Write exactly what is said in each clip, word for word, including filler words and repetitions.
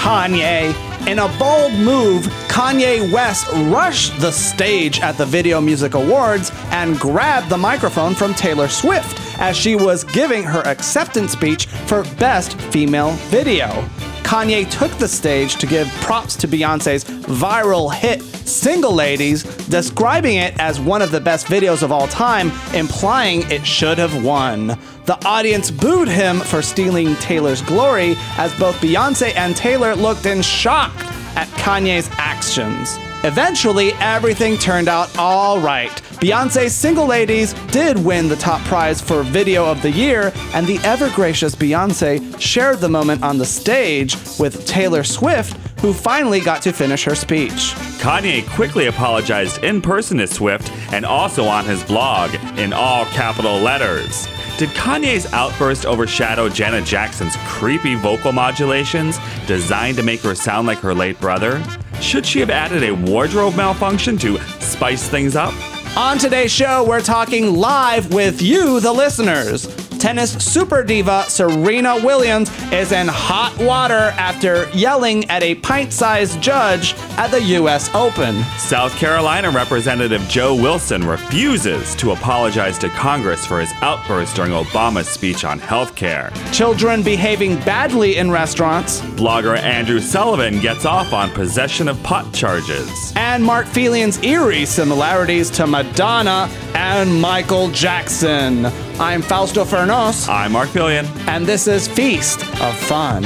Kanye. In a bold move, Kanye West rushed the stage at the Video Music Awards and grabbed the microphone from Taylor Swift as she was giving her acceptance speech for Best Female Video. Kanye took the stage to give props to Beyoncé's viral hit Single Ladies, describing it as one of the best videos of all time, implying it should have won. The audience booed him for stealing Taylor's glory, as both Beyoncé and Taylor looked in shock at Kanye's actions. Eventually, everything turned out all right. Beyoncé's Single Ladies did win the top prize for Video of the Year, and the ever-gracious Beyoncé shared the moment on the stage with Taylor Swift, who finally got to finish her speech. Kanye quickly apologized in person to Swift and also on his blog in all capital letters. Did Kanye's outburst overshadow Janet Jackson's creepy vocal modulations designed to make her sound like her late brother? Should she have added a wardrobe malfunction to spice things up? On today's show, we're talking live with you, the listeners. Tennis super diva Serena Williams is in hot water after yelling at a pint-sized judge at the U S Open. South Carolina Representative Joe Wilson refuses to apologize to Congress for his outburst during Obama's speech on health care. Children behaving badly in restaurants. Blogger Andrew Sullivan gets off on possession of pot charges. And Mark Felian's eerie similarities to Madonna and Michael Jackson. I'm Fausto Fernos. I'm Mark Felian. And this is Feast of Fun.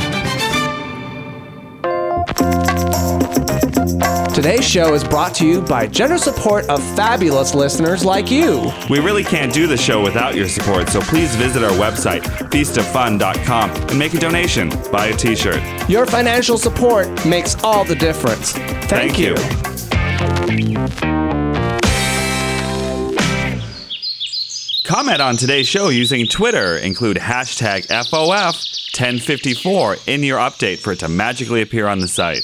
Today's show is brought to you by generous support of fabulous listeners like you. We really can't do the show without your support, so please visit our website, feast of fun dot com, and make a donation. Buy a t-shirt. Your financial support makes all the difference. Thank, Thank you. you. Comment on today's show using Twitter. Include hashtag F O F ten fifty-four in your update for it to magically appear on the site.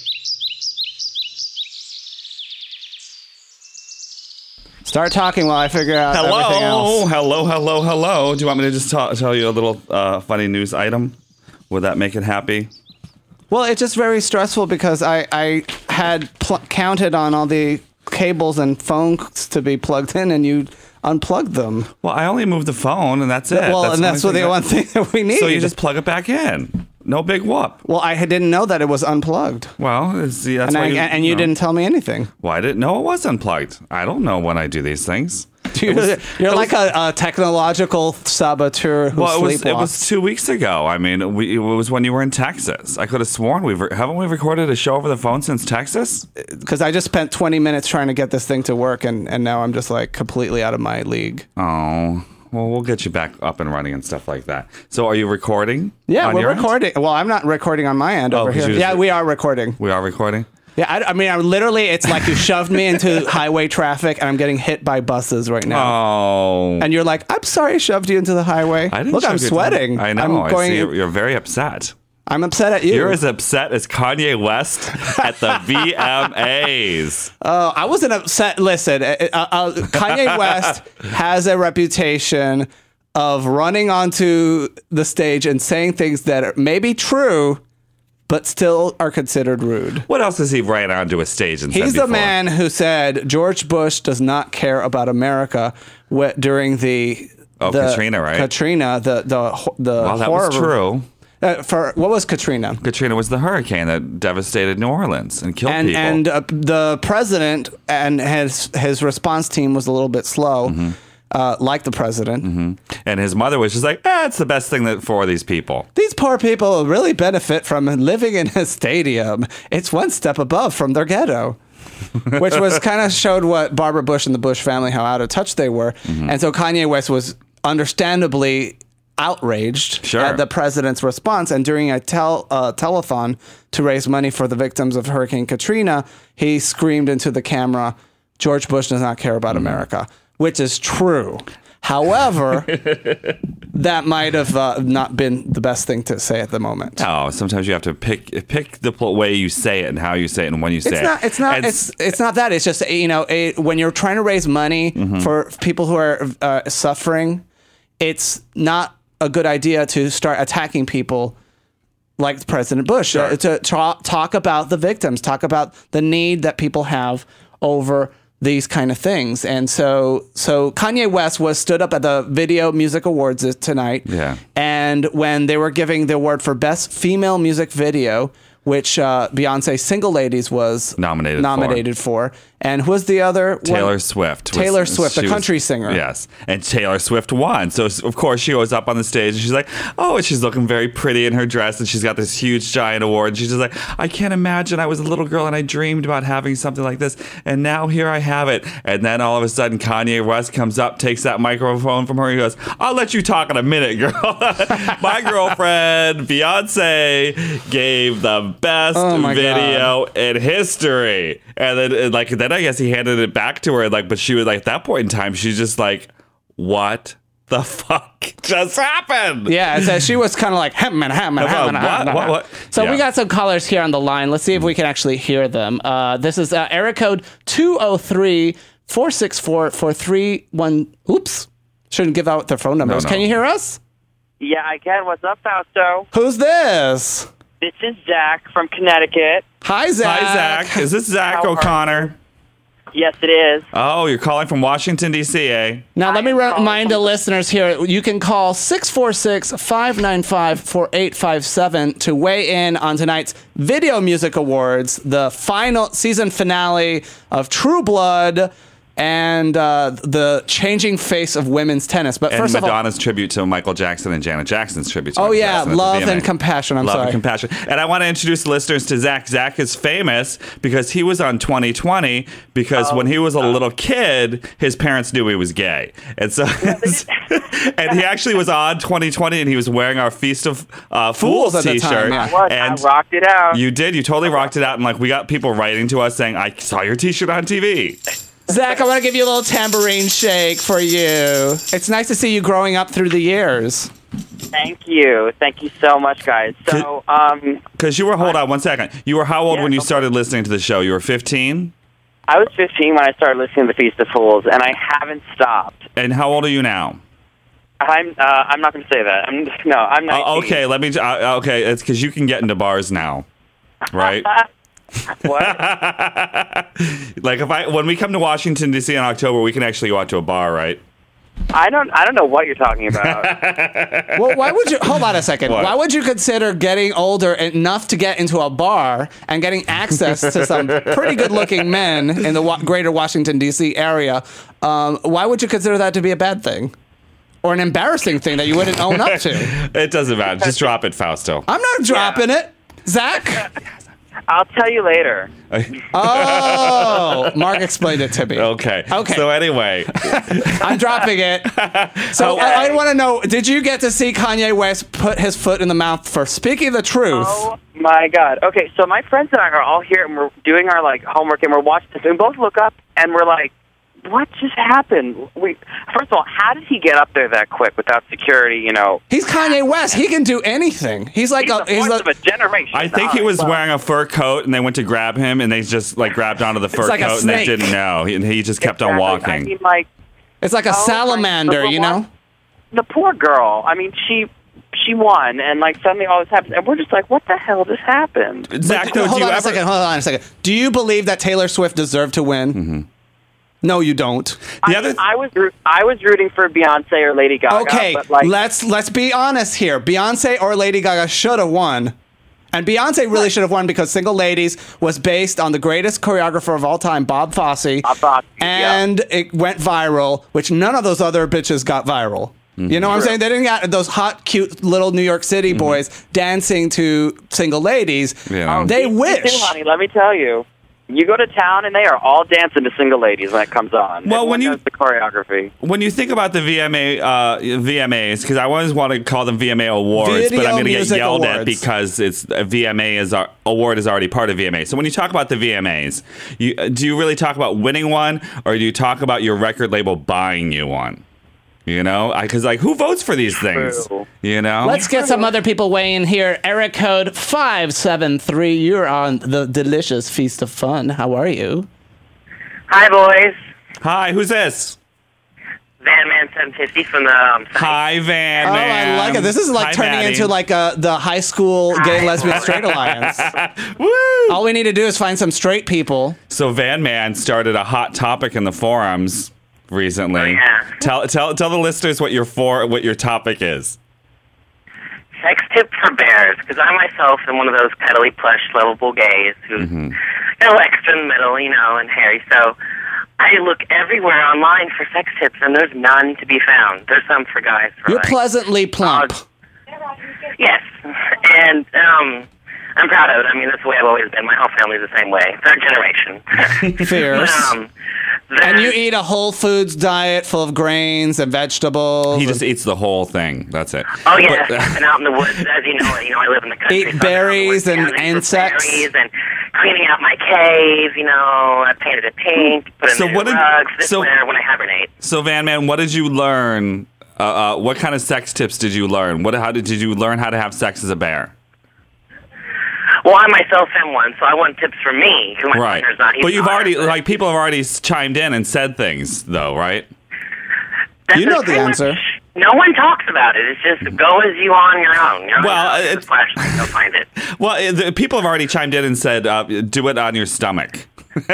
Start talking while I figure out hello, everything else. Hello, hello, hello. Do you want me to just ta- tell you a little uh, funny news item? Would that make it happy? Well, it's just very stressful because I, I had pl- counted on all the cables and phones to be plugged in, and you unplugged them. Well, I only moved the phone, and that's it. Well, that's and that's what the that, one thing that we need. So you just plug it back in. No big whoop. Well, I didn't know that it was unplugged. Well, see, that's and why I, you, and you know. didn't tell me anything. Well, I didn't know it was unplugged. I don't know when I do these things. Dude, was, you're like was, a, a technological saboteur who well, it was, sleepwalks. it was two weeks ago. I mean, we, it was when you were in Texas. I could have sworn we've haven't we recorded a show over the phone since Texas? Because I just spent twenty minutes trying to get this thing to work, and, and now I'm just like completely out of my league. Oh. Well, we'll get you back up and running and stuff like that. So are you recording? Yeah, we're recording. End? Well, I'm not recording on my end oh, over here. Yeah, we are recording. We are recording? Yeah, I, I mean, I literally, it's like you shoved me into highway traffic and I'm getting hit by buses right now. Oh. And you're like, I'm sorry I shoved you into the highway. I didn't Look, I'm sweating. I know. I'm I going, see you're, you're very upset. I'm upset at you. You're as upset as Kanye West at the V M As. Oh, I wasn't upset. Listen, uh, uh, Kanye West has a reputation of running onto the stage and saying things that are maybe true, but still are considered rude. What else has he ran onto a stage and said He's before? the man who said George Bush does not care about America wh- during the oh the Katrina, right? Katrina, the the the well, that horror. was true. Uh, for what was Katrina? Katrina was the hurricane that devastated New Orleans and killed and, people. And uh, the president and his his response team was a little bit slow. Mm-hmm. Uh, like the president. Mm-hmm. And his mother was just like, eh, it's the best thing that for these people. These poor people really benefit from living in a stadium. It's one step above from their ghetto. Which was kind of showed what Barbara Bush and the Bush family, how out of touch they were. Mm-hmm. And so Kanye West was understandably outraged sure. at the president's response. And during a tel- uh, telethon to raise money for the victims of Hurricane Katrina, he screamed into the camera, George Bush does not care about mm-hmm. America. Which is true. However, that might have uh, not been the best thing to say at the moment. No, sometimes you have to pick pick the way you say it and how you say it and when you say it's it. Not, it's not. It's, it's it's not that. It's just you know it, when you're trying to raise money mm-hmm. for people who are uh, suffering, it's not a good idea to start attacking people like President Bush, Sure. uh, to tra- talk about the victims, talk about the need that people have over these kind of things. And so so Kanye West was stood up at the Video Music Awards tonight. Yeah. And when they were giving the award for Best Female Music Video, which uh, Beyonce's Single Ladies was Nominated nominated for. And who was the other one? Taylor Swift. was- Taylor Swift, the she country was- singer. Yes. And Taylor Swift won. So, of course, she goes up on the stage and she's like, oh, and she's looking very pretty in her dress. And she's got this huge, giant award. And she's just like, I can't imagine. I was a little girl and I dreamed about having something like this. And now here I have it. And then all of a sudden, Kanye West comes up, takes that microphone from her. And he goes, I'll let you talk in a minute, girl. My girlfriend, Beyonce, gave the best Oh my video in history. And then, and like, then I guess he handed it back to her. Like, but she was like, at that point in time, she's just like, what the fuck just happened? Yeah, so she was kind of like, hem and hem and hem and What? hem. What? What? So Yeah. we got some callers here on the line. Let's see if we can actually hear them. Uh, this is uh, area code two oh three, four six four, four three one. Oops. Shouldn't give out their phone numbers. no. Can you hear us? Yeah, I can. What's up, Fausto? Who's this? This is Zach from Connecticut. Hi, Zach. Hi, Zach. Is this Zach How are O'Connor? Yes, it is. Oh, you're calling from Washington, D C, eh? Now, let me I am calling remind the from- listeners here, you can call six four six, five nine five, four eight five seven to weigh in on tonight's Video Music Awards, the final season finale of True Blood and uh, the changing face of women's tennis. But And first of all, Madonna's tribute to Michael Jackson and Janet Jackson's tribute to oh Michael yeah, Jackson at the love V M A. and compassion. I'm Love sorry. and compassion. And I want to introduce the listeners to Zach. Zach is famous because he was on twenty twenty because when he was a little kid, his parents knew he was gay. And so, and he actually was on twenty twenty and he was wearing our Feast of uh, Fools, Fools at the t-shirt. time, yeah. I was. And I rocked it out. you did. You totally rocked it out. And like we got people writing to us saying, I saw your t-shirt on T V. Zach, I want to give you a little tambourine shake for you. It's nice to see you growing up through the years. Thank you. Thank you so much, guys. So, um, Because you were, hold on one second. You were how old Yeah, when you okay. started listening to the show? You were fifteen? I was fifteen when I started listening to the Feast of Fools, and I haven't stopped. And how old are you now? I'm. Uh, I'm not going to say that. I'm, no, I'm nineteen. Oh, okay, let me. Uh, okay, it's because you can get into bars now, right? What? Like if I when we come to Washington D C in October, we can actually go out to a bar, right? I don't. I don't know what you're talking about. Well, why would you hold on a second? What? Why would you consider getting older enough to get into a bar and getting access to some pretty good-looking men in the wa- greater Washington D C area? Um, why would you consider that to be a bad thing or an embarrassing thing that you wouldn't own up to? It doesn't matter. Just drop it, Fausto. I'm not dropping it, Zach. I'll tell you later. Oh, Mark explained it to me. Okay. Okay. So anyway, I'm dropping it. So Okay. I, I want to know: did you get to see Kanye West put his foot in the mouth for speaking the truth? Oh my God. Okay, so my friends and I are all here, and we're doing our like homework, and we're watching this. And we both look up, and we're like, "What just happened?" We first of all, how did he get up there that quick without security? You know, He's Kanye West. He can do anything. He's like he's a. the He's voice a of a generation. I think he All was right, well, wearing a fur coat, and they went to grab him, and they just like grabbed onto the fur like a coat, and they snake. didn't know. He, and he just kept on exactly. walking. I mean, like it's like a Oh, my- salamander, you know. the poor girl. I mean, she she won, and like suddenly all this happens, and we're just like, "What the hell just happened?" Zach, But though, hold do you on a ever? second. Hold on a second. Do you believe that Taylor Swift deserved to win? Mm-hmm. No, you don't. The I, other- mean, I was root- I was rooting for Beyonce or Lady Gaga. Okay, but like, let's let's be honest here. Beyonce or Lady Gaga should have won. And Beyonce really should have won because Single Ladies was based on the greatest choreographer of all time, Bob Fosse. Bob Fosse, and it went viral, which none of those other bitches got viral. You know what I'm True. saying? They didn't get those hot, cute little New York City boys dancing to Single Ladies. Yeah. They Me wish. too, honey. Let me tell you, you go to town and they are all dancing to Single Ladies when it comes on. Well, Everyone when you- knows the choreography. When you think about the V M A, uh, V M As, because I always want to call them V M A awards, Video but I'm going to get Music yelled at Awards. because it's a V M A is our, award is already part of V M A. So when you talk about the V M As, you, do you really talk about winning one, or do you talk about your record label buying you one? You know, because like who votes for these things? True. You know, Let's get some other people weighing here. Eric code five seven three. You're on the delicious Feast of Fun. How are you? Hi, boys. Hi, who's this? Van Man seven fifty from the um, site. Hi, Van Oh, Man. I like it. This is like Hi, turning Maddie. into like a, the high school gay, Hi. lesbian, straight alliance. Woo! All we need to do is find some straight people. So Van Man started a hot topic in the forums recently. Oh, yeah. Tell tell tell the listeners what your for what your topic is. Sex tip for bears, because I myself am one of those cuddly, plush, lovable gays who's Mm-hmm. a little extra in the middle, you know, and hairy. So I look everywhere online for sex tips, and there's none to be found. There's some for guys. For You're like, pleasantly plump. Yes, and um, I'm proud of it. I mean, that's the way I've always been. My whole family's the same way. Third generation. Fierce. um, And you then- eat a whole foods diet full of grains and vegetables. He just eats the whole thing. That's it. Oh yeah, But- and out in the woods, as you know, you know, I live in the country. Eat so I've been out in the berries woods and pounding for insects. berries and cleaning out my cave. You know, I painted it pink, put in So new what did- rugs this so- winter when I hibernate. So Van Man, what did you learn? Uh, uh, what kind of sex tips did you learn? What how did, did you learn how to have sex as a bear? Well, I myself am one, so I want tips from me. 'Cause my Right. partner's not. He's But you've not. already like people have already s- chimed in and said things though, right? That's You know the pretty answer. much- No one talks about it. It's just go as you on your own. You know, Well, it's it's- a flashlight. Go find it. Well, uh, the, people have already chimed in and said uh, do it on your stomach.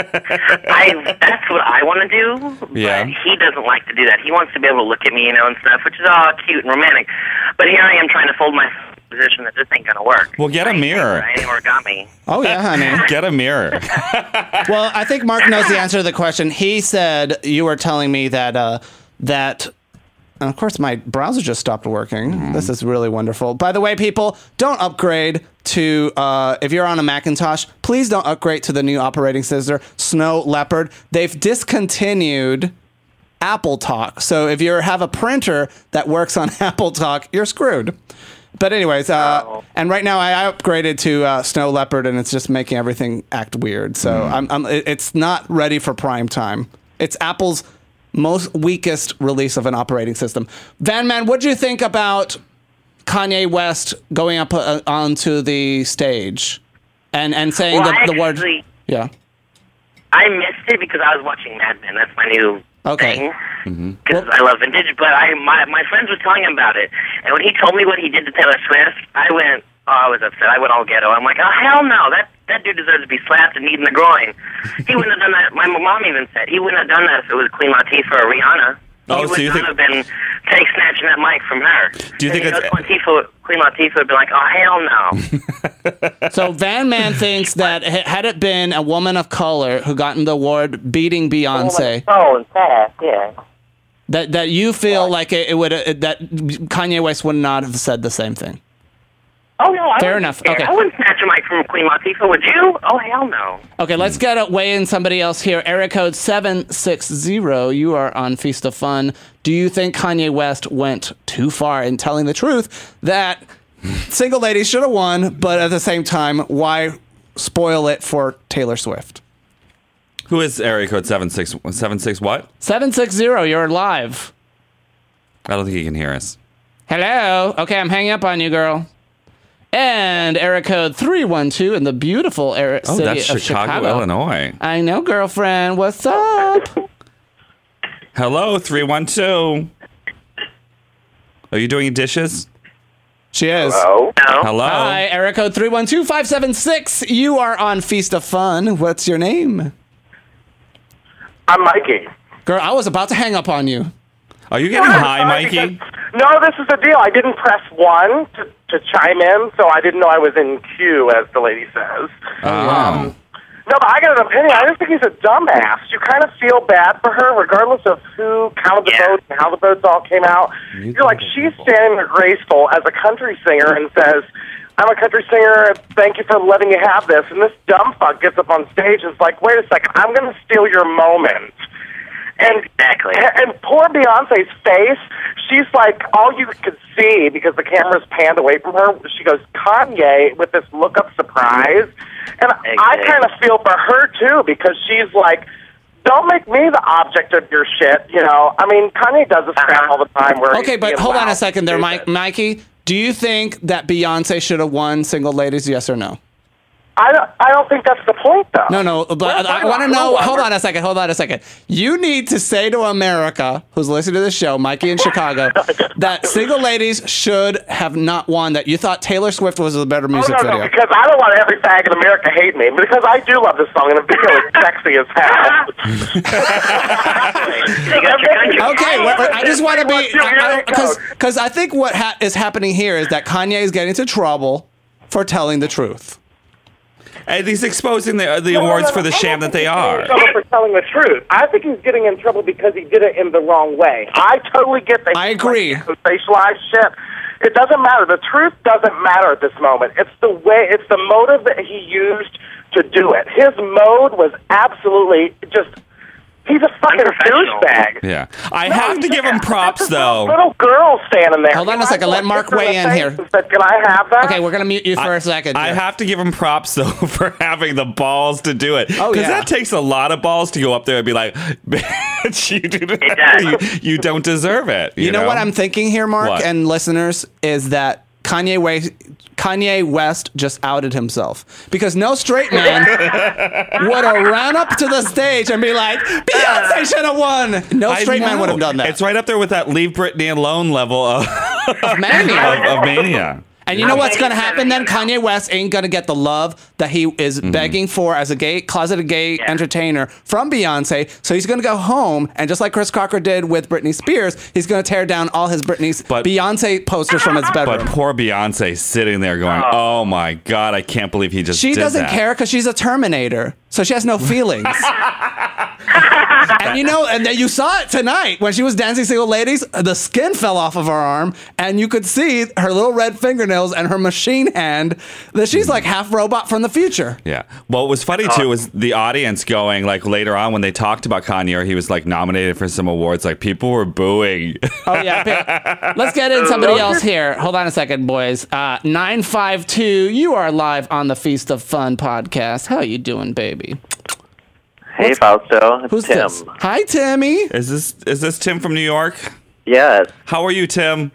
I that's what I want to do, but Yeah. he doesn't like to do that. He wants to be able to look at me, you know, and stuff, which is all cute and romantic. But here I am trying to fold my position that this ain't gonna work. Well, get a mirror. Right? Origami. Oh, yeah, honey. Get a mirror. Well, I think Mark knows the answer to the question. He said you were telling me that uh, that. And of course, my browser just stopped working. Mm-hmm. This is really wonderful. By the way, people, don't upgrade to, uh, if you're on a Macintosh, please don't upgrade to the new operating system, Snow Leopard. They've discontinued Apple Talk. So if you have a printer that works on Apple Talk, you're screwed. But anyways, uh, Oh. and right now I upgraded to uh, Snow Leopard, and it's just making everything act weird. So Mm. I'm, I'm, it- it's not ready for prime time. It's Apple's most weakest release of an operating system. Van Man, what do you think about Kanye West going up uh, onto the stage and and saying Well, the, I the word? actually- Yeah. I missed it because I was watching Mad Men. That's my new Okay. thing. Because I love vintage. But I my my friends were telling him about it, and when he told me what he did to Taylor Swift, I went. Oh, I was upset. I went all ghetto. I'm like, oh hell no! That that dude deserves to be slapped and kneed in the groin. He wouldn't have done that. My mom even said he wouldn't have done that if it was Queen Latifah or Rihanna. Oh, he so would you not think- have been take snatching that mic from her. Do you think And, it's- know, Queen Latifah, Queen Latifah would be like, oh hell no. So Van Man thinks that h- had it been a woman of color who gotten the award beating Beyonce, Oh, and fast, yeah. that that you feel like it, it would uh, that Kanye West would not have said the same thing. Oh no, I Fair wouldn't enough. care. Okay. I wouldn't snatch a mic from Queen Latifah, would you? Oh hell no. Okay, let's get a weigh in somebody else here. Area code seven six zero. You are on Feast of Fun. Do you think Kanye West went too far in telling the truth that single ladies should have won, but at the same time, why spoil it for Taylor Swift? Who is area code seven six seven six what? seven six zero, you're live. I don't think he can hear us. Hello. Okay, I'm hanging up on you, girl. And area code three one two in the beautiful area Oh, city that's of Chicago, Chicago, Illinois. I know, girlfriend. What's up? Hello, three one two. Are you doing dishes? She is. No. Hello. Hi, area code three one two five seven six. You are on Feast of Fun. What's your name? I'm Mikey. Girl, I was about to hang up on you. Are you getting high, Sorry, Mikey? because- No, this is the deal. I didn't press one to, to chime in, so I didn't know I was in queue, as the lady says. Oh. No, but I got an opinion. I just think he's a dumbass. You kind of feel bad for her, regardless of who counted the Yeah. votes and how the votes all came out. You're like, she's standing there graceful as a country singer and says, I'm a country singer, thank you for letting me have this. And this dumb fuck gets up on stage and is like, wait a second, I'm going to steal your moment. And, Exactly. and poor Beyonce's face, she's like, all you could see, because the camera's panned away from her, she goes, Kanye, with this look of surprise. And I Exactly. kind of feel for her, too, because she's like, don't make me the object of your shit, you know. I mean, Kanye does this crap all the time. Where Okay, he's but being hold on loud a second there, and Mike, stupid. Mikey. Do you think that Beyonce should have won Single Ladies, yes or no? I don't, I don't think that's the point, though. No, no, but We're I, talking want to about know. Lola. Hold on a second. Hold on a second. You need to say to America, who's listening to this show, Mikey in Chicago, that Single Ladies should have not won. That you thought Taylor Swift was a better music oh, no, video. No, because I don't want every fag in America hate me, because I do love this song, and the video is sexy as hell. Okay, wait, wait, I just want to be Here it goes. because I think what ha- is happening here is that Kanye is getting into trouble for telling the truth. And he's exposing the, the No, no, awards no, for the no, I sham don't that they think he's getting are. in trouble for telling the truth. I think he's getting in trouble because he did it in the wrong way. I totally get that. I agree. Sensationalized shit. It doesn't matter. The truth doesn't matter at this moment. It's the way. It's the motive that he used to do it. His mode was absolutely just. He's a fucking Unprofessional. douchebag. Yeah. I No, have to he's- give him props, this is though. a little girl standing there. Hold on a Can I second, let go Mark kiss her weigh the in face here. and said, Can I have that? Okay, we're gonna mute you for a second. I Jeff. have to give him props though for having the balls to do it. Oh, Because yeah. that takes a lot of balls to go up there and be like, bitch, you, do does. you, you don't deserve it. You, You know, what I'm thinking here, Mark What? and listeners, is that Kanye West, Kanye West just outed himself because no straight man would have ran up to the stage and be like, Beyonce should have won. No I straight man know. would have done that. It's right up there with that leave Britney alone level of, Of mania. of, of mania. And you know what's going to happen then? Kanye West ain't going to get the love that he is begging for as a gay, closeted gay entertainer from Beyonce. So he's going to go home, and just like Chris Crocker did with Britney Spears, he's going to tear down all his Britney's But- Beyonce posters from his bedroom. But poor Beyonce sitting there going, oh my God, I can't believe he just She did doesn't that. care because she's a Terminator, so she has no feelings. And you know, and then you saw it tonight when she was dancing Single Ladies. The skin fell off of her arm, and you could see her little red fingernails and her machine hand. That she's like half robot from the future. Yeah. Well, what was funny too was the audience going like later on when they talked about Kanye or he was like nominated for some awards, like people were booing. Oh yeah. pa- Let's get in somebody else here. Hold on a second, boys. Uh, nine five two. You are live on the Feast of Fun podcast. How you doing, baby? Hey, Fausto. It's Who's Tim. this? Hi, Timmy. Is this is this Tim from New York? Yes, How are you, Tim?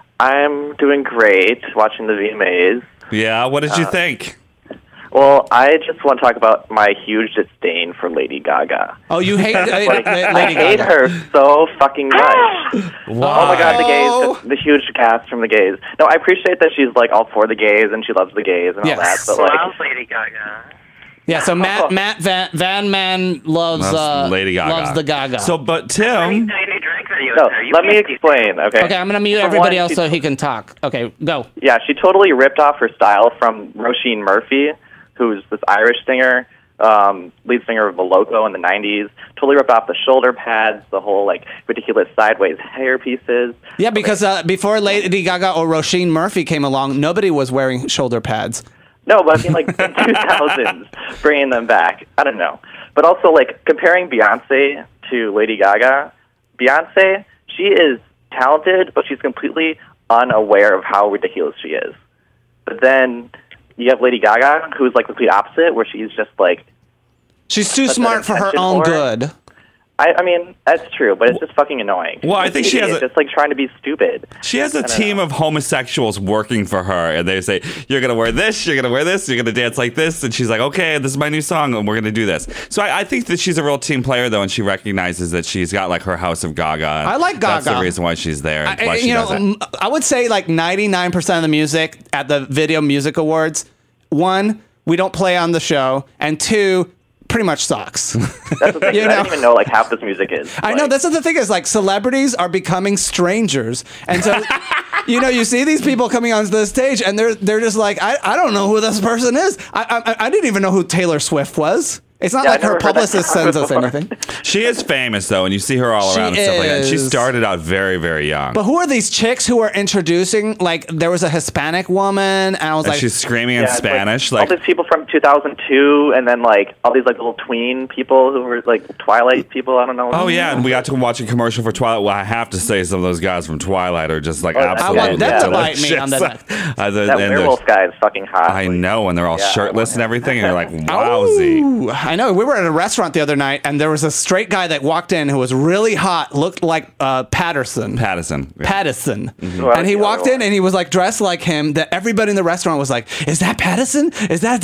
I'm doing great watching the V M As. Yeah. What did you Uh, think? Well, I just want to talk about my huge disdain for Lady Gaga. Oh, you hate uh, Like, Lady I hate Gaga. her so fucking much. Why? Oh my God, the Oh. gays, the, the huge cast from the gays. No, I appreciate that she's like all for the gays and she loves the gays and all Yes. that. But like, Loves Lady Gaga. Yeah, so Matt Matt Van, Van Man loves Loves uh, Lady Gaga. loves the Gaga. So, but I Tim, mean, new drink videos no, there. You let me can't do explain. Okay. okay, I'm gonna mute For everybody one, else she- so he can talk. Okay, go. Yeah, she totally ripped off her style from Roisin Murphy, who's this Irish singer, um, lead singer of The Loco in the nineties. Totally ripped off the shoulder pads, the whole like ridiculous sideways hair pieces. Yeah, because uh, before Lady Gaga or Roisin Murphy came along, nobody was wearing shoulder pads. No, but I mean like the two thousands, bringing them back. I don't know. But also like comparing Beyonce to Lady Gaga. Beyonce, she is talented, but she's completely unaware of how ridiculous she is. But then you have Lady Gaga, who's like the complete opposite, where she's just like, She's too That's smart an for her intention own for it. good. I, I mean, that's true, but it's just fucking annoying. Well, I think she has It's a- just like trying to be stupid. she has a don't team know. of homosexuals working for her, and they say, "You're gonna wear this, you're gonna wear this, you're gonna dance like this," and she's like, "Okay, this is my new song, and we're gonna do this." So I, I think that she's a real team player, though, and she recognizes that she's got like her house of Gaga. and I like That's the Gaga. reason why she's there. And I, why she you know, does it. m- I would say like ninety-nine percent of the music at the Video Music Awards, one, we don't play on the show, and two, pretty much sucks. That's the thing. You I know? don't even know like half this music is. I know Like, that's what the thing is. Like celebrities are becoming strangers, and so you know you see these people coming onto the stage, and they're they're just like, I, I don't know who this person is. I, I I didn't even know who Taylor Swift was. It's not Yeah, like I her never heard that publicist song sends us before. anything. She is famous though, and you see her all She around and stuff like that. She is. started out very, very young. But who are these chicks who are introducing? Like there was a Hispanic woman, and I was and like, she's screaming in yeah, it's Spanish, like, like, all these people from two thousand two, and then like all these like little tween people who were like Twilight people. I don't know. oh yeah, and we got to watch a commercial for Twilight. Well, I have to say, some of those guys from Twilight are just like Oh, I want absolutely them to bite me delicious. on the neck. Uh, the- that and they're- werewolf guy is fucking hot. I Like, know, and they're all Yeah, I shirtless want and him. everything, and you're like, wowsy. Ooh, I know. We were at a restaurant the other night, and there was a straight guy that walked in who was really hot, looked like uh, Patterson. Pattison. Yeah. Pattison. Well, And he the walked other in and he was like dressed like him, that everybody in the restaurant was like, is that Pattison? Is that David pa-?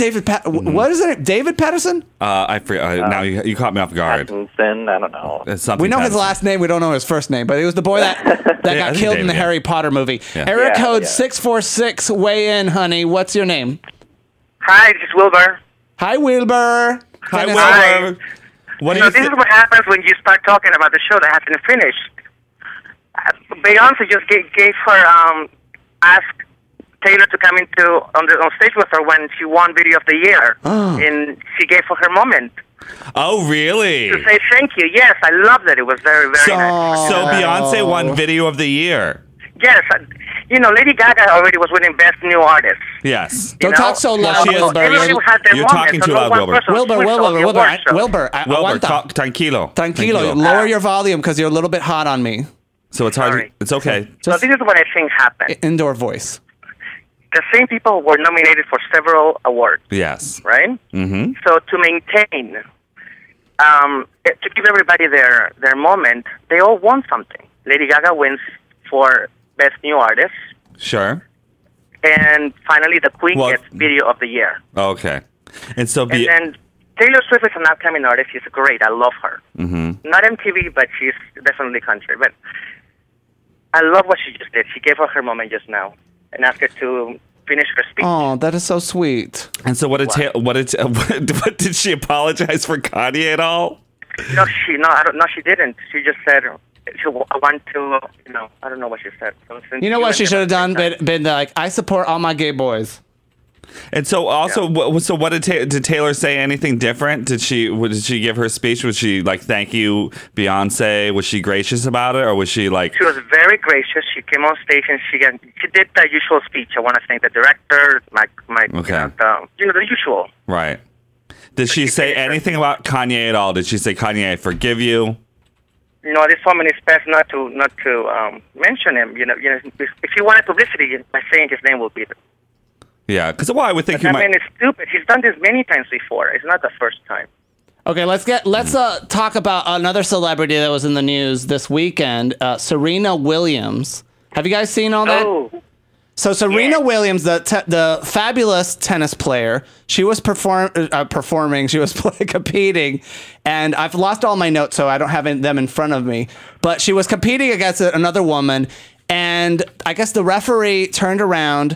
Pat, mm-hmm. what is it? David Patterson? Uh, I forget. Uh, uh, now you, you caught me off guard. Pattinson, I don't know. It's something we know Pattinson. his last name. We don't know his first name, but he was the boy that, that yeah, got killed David, in the yeah. Harry Potter movie. Yeah. Area Yeah, code yeah. six four six, weigh in, honey. What's your name? Hi, this is Wilbur. Hi, Wilbur. Hi, Goodness. Wilbur. What do So you this think? is what happens when you start talking about the show that hasn't finished. Uh, Beyonce just gave, gave her, um, asked Taylor to come into on the on stage with her when she won Video of the Year, Oh. and she gave her her moment Oh, really? to say thank you. Yes, I loved it. It was very very So, nice. so Oh. Beyonce won Video of the Year. Yes, uh, you know Lady Gaga already was winning Best New Artist. Yes. Don't you know? talk so loud, she is- Wilbur. Everybody You're- had their you're moment, talking so too no loud, one Wilbur. person Wilbur, switched Wilbur, on the Wilbur, award I- show. Wilbur, I, Wilbur, aguanta. talk tranquilo. Tranquilo. Lower your volume because you're a little bit hot on me. So it's hard. Sorry. It's okay. So this is what I think happened. Indoor voice. The same people were nominated for several awards, Yes. right? Mm-hmm. So to maintain, um, to give everybody their their moment, they all won something. Lady Gaga wins for Best New Artist, Sure. and finally the Queen Well- gets Video of the Year. Okay. And so And be. then Taylor Swift is an upcoming artist. She's great. I love her. Mm-hmm. Not M T V, but she's definitely country. But I love what she just did. She gave her her moment just now and asked her to finish her speech. Oh, that is so sweet. And so what did Ta- what did what, what did she apologize for Kanye at all? No, she no, I don't. No, she didn't. She just said she w- I want to. You know, I don't know what she said. So since You know what went she there should have at done? the same Been, been like, I support all my gay boys. And so also, wh- so what did Ta- did Taylor say? Anything different? Did she what, did she give her speech? Was she like, "Thank you, Beyonce"? Was she gracious about it, or was she like? She was very gracious. She came on stage and she got, she did the usual speech. I want to thank the director, my my Okay. you, know, the, you know the usual. Right. Did she say anything about Kanye at all? Did she say, "Kanye, I forgive you"? You know, this woman is best not to not to um, mention him. You know, you know, if, if you wanted publicity by saying his name would be. Yeah, because well, I would think But you that might. man is stupid. He's done this many times before. It's not the first time. Okay, let's get let's uh, talk about another celebrity that was in the news this weekend, uh, Serena Williams. Have you guys seen all that? Oh, So Serena Yeah. Williams, the te- the fabulous tennis player, she was perform uh, performing, she was competing, and I've lost all my notes, so I don't have them in front of me. But she was competing against another woman, and I guess the referee turned around,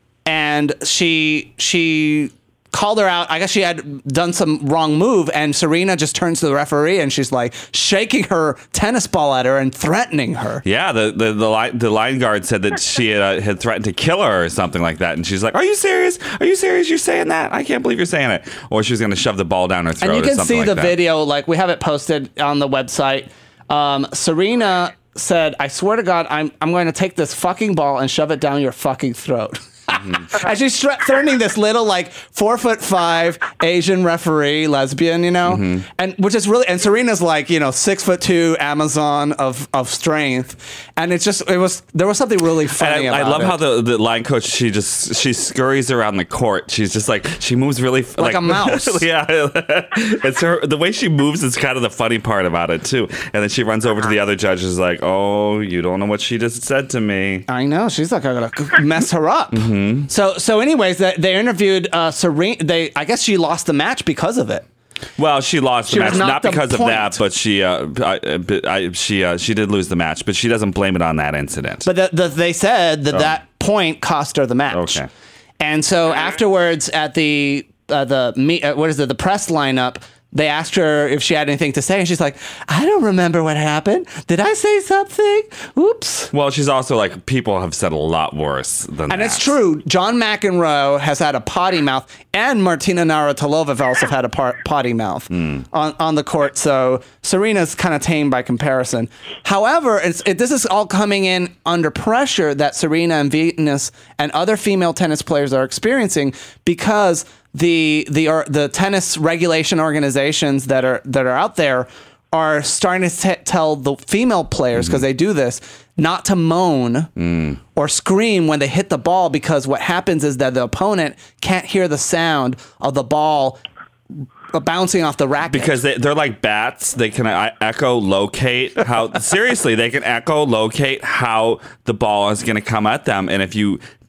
and she she called her out. I guess she had done some wrong move, and Serena just turns to the referee, and she's like shaking her tennis ball at her and threatening her. Yeah, the the the line, the line guard said that she had, uh, had threatened to kill her or something like that, and she's like, "Are you serious? Are you serious? You're saying that? I can't believe you're saying it." Or she was going to shove the ball down her throat. And you or can something see like the that. video, like we have it posted on the website. Um, Serena said, "I swear to God, I'm I'm going to take this fucking ball and shove it down your fucking throat." Mm-hmm. And she's thre- threatening this little like four foot five Asian referee, lesbian, you know, Mm-hmm. and which is really, and Serena's like, you know, six foot two Amazon of of strength, and it's just it was there was something really funny And I, I about love it. how the, the line coach, she just she scurries around the court. She's just like she moves really f- Like a mouse. Yeah, it's her the way she moves is kind of the funny part about it too. And then she runs over to the other judges like, "Oh, you don't know what she just said to me." I know. She's like, I'm gonna mess her up. Mm-hmm. So, so, anyways, they, they interviewed uh, Serena. They, I guess, she lost the match because of it. Well, she lost She the was match not knocked a because of point. that, but she uh, I, but I, she uh, she did lose the match, but she doesn't blame it on that incident. But the, the, they said that that point cost her the match. Okay. And so afterwards, at the uh, the me, uh, what is it? The press lineup. They asked her if she had anything to say, and she's like, "I don't remember what happened. Did I say something? Oops." Well, she's also like, people have said a lot worse than that. And it's true. John McEnroe has had a potty mouth, and Martina Navratilova have also had a par- potty mouth on, on the court. So Serena's kind of tame by comparison. However, it's, it, this is all coming in under pressure that Serena and Venus and other female tennis players are experiencing because the the or, the tennis regulation organizations that are that are out there are starting to t- tell the female players, because they do this, not to moan Mm. or scream when they hit the ball, because what happens is that the opponent can't hear the sound of the ball bouncing off the racket. Because they, they're like bats. They can uh, echo locate how seriously they can echo locate how the ball is going to come at them, and if you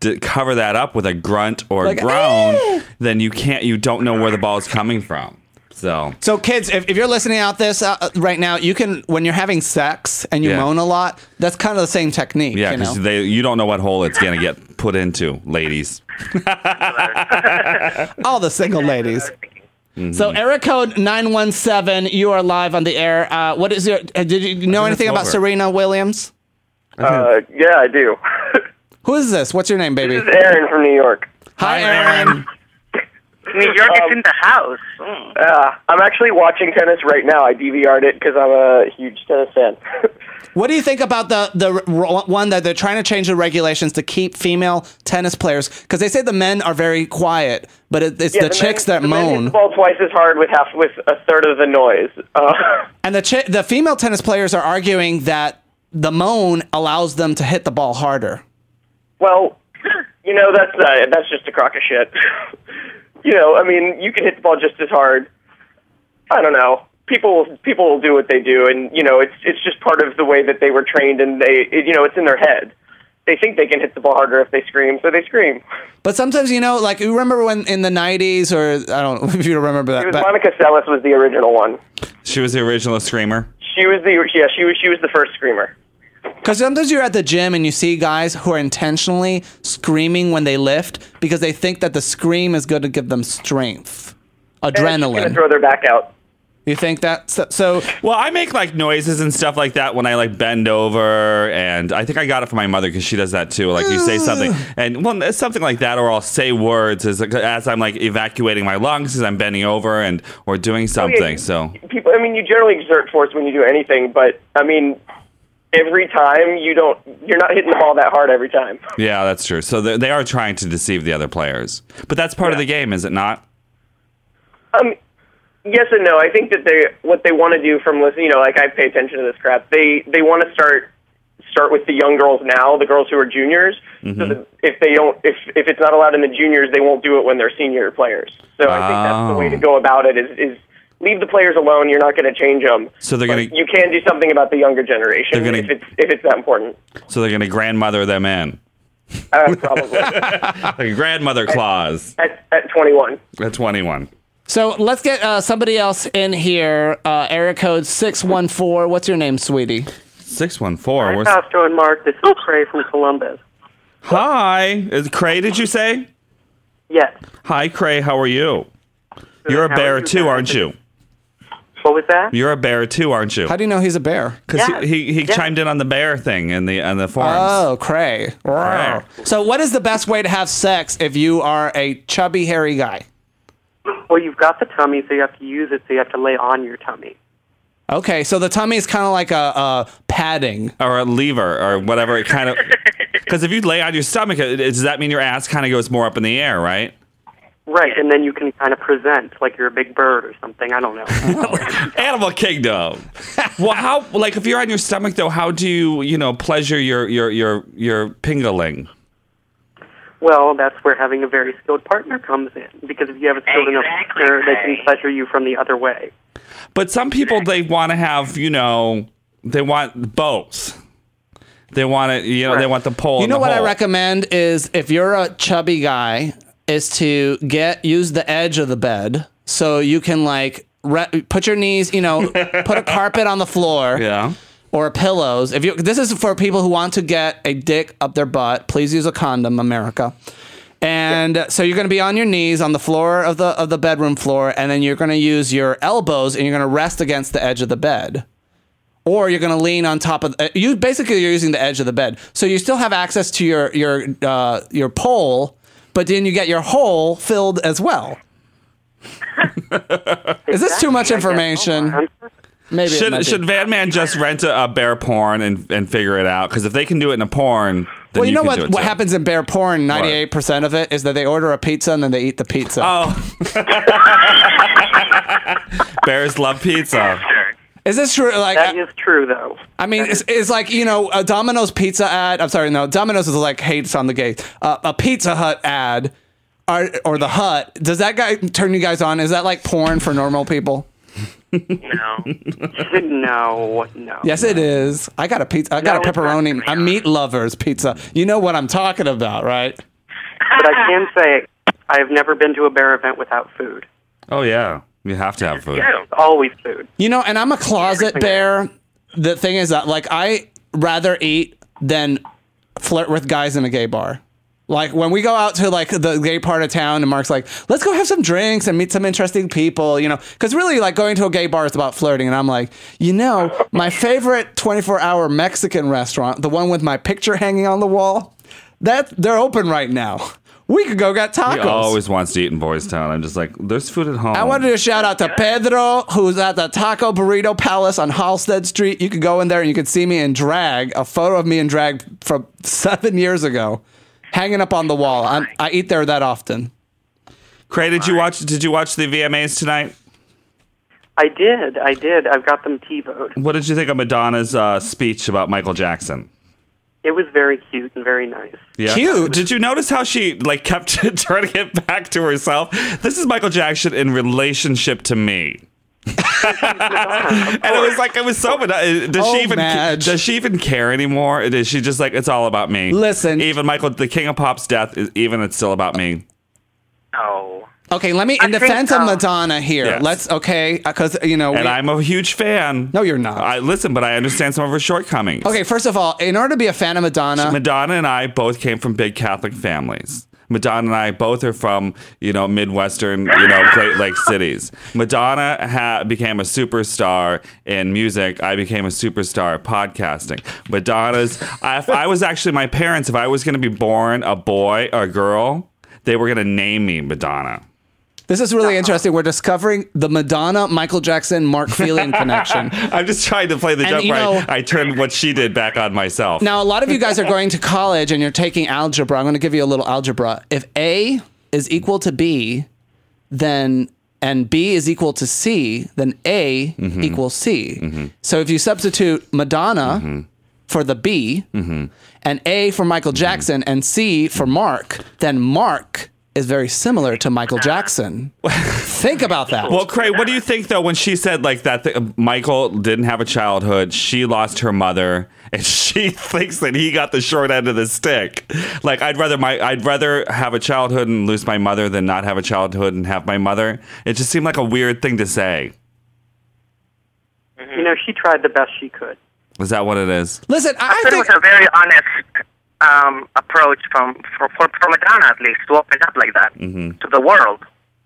d- cover that up with a grunt or Like, groan, "Eh!" then you can't. You don't know where the ball is coming from. So So kids, if, if you're listening out this uh, right now, you can, when you're having sex and you Yeah. moan a lot, that's kind of the same technique. yeah, you know? because they you don't know what hole it's gonna get put into, ladies. All the single ladies. Mm-hmm. So area code nine one seven, you are live on the air. Uh, what is your, uh, did you know think anything it's about over. Serena Williams? Uh, yeah, I do. Who is this? What's your name, baby? This is Aaron from New York. Hi, Aaron. New York Um, is in the house. Mm. Uh, I'm actually watching tennis right now. I D V R'd it because I'm a huge tennis fan. What do you think about the the r- one that they're trying to change the regulations to keep female tennis players? Because they say the men are very quiet, but it, it's the, men- chicks that the men hit moan. the ball twice as hard with half with a third of the noise. Uh, And the chi- the female tennis players are arguing that the moan allows them to hit the ball harder. well, you know that's uh, that's just a crock of shit. You know, I mean, you can hit the ball just as hard. I don't know. People people will do what they do, and you know, it's it's just part of the way that they were trained, and they it, you know, it's in their head. They think they can hit the ball harder if they scream, so they scream. But sometimes, you know, like you remember when in the nineties, or I don't know if you remember that. It was but- Monica Seles was the original one. She was the original screamer. She was the yeah she was she was the first screamer. Because sometimes you're at the gym and you see guys who are intentionally screaming when they lift because they think that the scream is going to give them strength, And she's gonna adrenaline. throw their back out. You think that? So, so Well, I make like noises and stuff like that when I like bend over, and I think I got it from my mother because she does that too. Like you say something, and well, it's something like that, or I'll say words as as I'm like evacuating my lungs as I'm bending over and or doing something. Oh, yeah, So people, I mean, you generally exert force when you do anything, but I mean, every time you don't, you're not hitting the ball that hard every time. yeah, that's true. So they they are trying to deceive the other players, but that's part of Yeah. the game, is it not? Um, yes and no. I think that they what they want to do from listening, you know, like I pay attention to this crap. They they want to start start with the young girls now, the girls who are juniors. Mm-hmm. So that if they don't, if if it's not allowed in the juniors, they won't do it when they're senior players. So I think that's the way to Oh. go about it. Is is leave the players alone. You're not going to change them. So they're But gonna- you can do something about the younger generation They're gonna- if it's if it's that important. So they're going to grandmother them in, Uh, probably like a grandmother clause at at twenty-one. at twenty-one. so let's get uh, somebody else in here. Uh, area code six one four. What's your name, sweetie? Six one four. Where's Pastor and Mark, this is Trey from Columbus. Hi? Is Cray? Did you say? Yes. Hi, Cray. How are you? You're a How are bear you too, guys? aren't you? What was that? You're a bear too, aren't you? How do you know he's a bear? Because Yeah. he, he, he Yeah. chimed in on the bear thing in the on the forums. Oh, cray. Cray. So what is the best way to have sex if you are a chubby, hairy guy? Well, you've got the tummy, so you have to use it, so you have to lay on your tummy. Okay, so the tummy is kind of like a, a padding. Or a lever or whatever. It kind of because if you lay on your stomach, it, does that mean your ass kind of goes more up in the air, right? Right, and then you can kind of present like you're a big bird or something. I don't know. Animal Kingdom. Well, how like if you're on your stomach though, how do you you know pleasure your your your your pingaling? Well, that's where having a very skilled partner comes in, because if you have a skilled enough Exactly, partner, they Ray. can pleasure you from the other way. But some people they want to have you know they want both. They want it you know they Right. want the pole. You and know the what I hole. recommend is if you're a chubby guy, is to get use the edge of the bed so you can like re- put your knees, you know, put a carpet on the floor. Yeah. Or pillows. If you, this is for people who want to get a dick up their butt. Please use a condom, America. And so you're going to be on your knees on the floor of the of the bedroom floor, and then you're going to use your elbows and you're going to rest against the edge of the bed, or you're going to lean on top of uh, you. Basically, you're using the edge of the bed, so you still have access to your your uh, your pole, but then you get your hole filled as well. Is this too much information? Maybe it might Should be. should Van Man just rent a, a bear porn and, and figure it out? Because if they can do it in a porn, then Well, you, know can do what? it What too. happens in bear porn? Ninety-eight percent of it is that they order a pizza and then they eat the pizza. Oh, bears love pizza. Is this true? Like, That I, is true, though. I mean, it's, it's like you know, a Domino's pizza ad. I'm sorry, no, Domino's is like hates on the gay. Uh, a Pizza Hut ad, or or the Hut. Does that guy turn you guys on? Is that like porn for normal people? No. no, no. Yes, it is. I got a pizza. I got No, a it's not pepperoni, for a me. meat lovers pizza. You know what I'm talking about, right? But I can say I have never been to a bear event without food. Oh, yeah. You have to have food. Yeah, always food. You know, and I'm a closet bear. The thing is that, like, I rather eat than flirt with guys in a gay bar. Like, when we go out to, like, the gay part of town and Mark's like, let's go have some drinks and meet some interesting people, you know, because really, like, going to a gay bar is about flirting. And I'm like, you know, my favorite twenty-four hour Mexican restaurant, the one with my picture hanging on the wall, that they're open right now. We could go get tacos. He always wants to eat in Boys Town. I'm just like, there's food at home. I wanted to shout out to Pedro, who's at the Taco Burrito Palace on Halstead Street. You could go in there and you could see me in drag, a photo of me in drag from seven years ago, hanging up on the wall. I'm, I eat there that often. Cray, did you watch? Did you watch the V M As tonight? I did. I did. I've got them TiVoed. What did you think of Madonna's uh, speech about Michael Jackson? It was very cute and very nice. Yeah. Cute. Did you notice how she like kept turning it back to herself? This is Michael Jackson in relationship to me. And it was like it was so. Does Oh, she even Madge. does she even care anymore? Is she just like it's all about me? Listen, even Michael, the King of Pop's death is even it's still about me. Oh. Okay, let me, in I think, defense of um, Madonna here, Yes. let's, okay, because, you know. And we- I'm a huge fan. No, you're not. I listen, but I understand some of her shortcomings. Okay, first of all, in order to be a fan of Madonna. Madonna and I both came from big Catholic families. Madonna and I both are from, you know, Midwestern, you know, Great Lakes cities. Madonna ha- became a superstar in music. I became a superstar at podcasting. Madonna's, I, if I was actually my parents, if I was going to be born a boy or a girl, they were going to name me Madonna. This is really interesting. We're discovering the Madonna, Michael Jackson, Mark Felian connection. I'm just trying to play the And, joke you where know- I, I turned what she did back on myself. Now, a lot of you guys are going to college and you're taking algebra. I'm going to give you a little algebra. If A is equal to B, then and B is equal to C, then A Mm-hmm. equals C. So if you substitute Madonna Mm-hmm. for the B, and A for Michael Jackson, and C for Mark, then Mark is very similar to Michael Jackson. Think about that. Well, Cray, what do you think though when she said like that th- Michael didn't have a childhood, she lost her mother, and she thinks that he got the short end of the stick? Like I'd rather my I'd rather have a childhood and lose my mother than not have a childhood and have my mother. It just seemed like a weird thing to say. You know, she tried the best she could. Is that what it is? Listen, I, I thought it think was a very honest um, approach from for, for, for Madonna, at least, to open up like that to the world.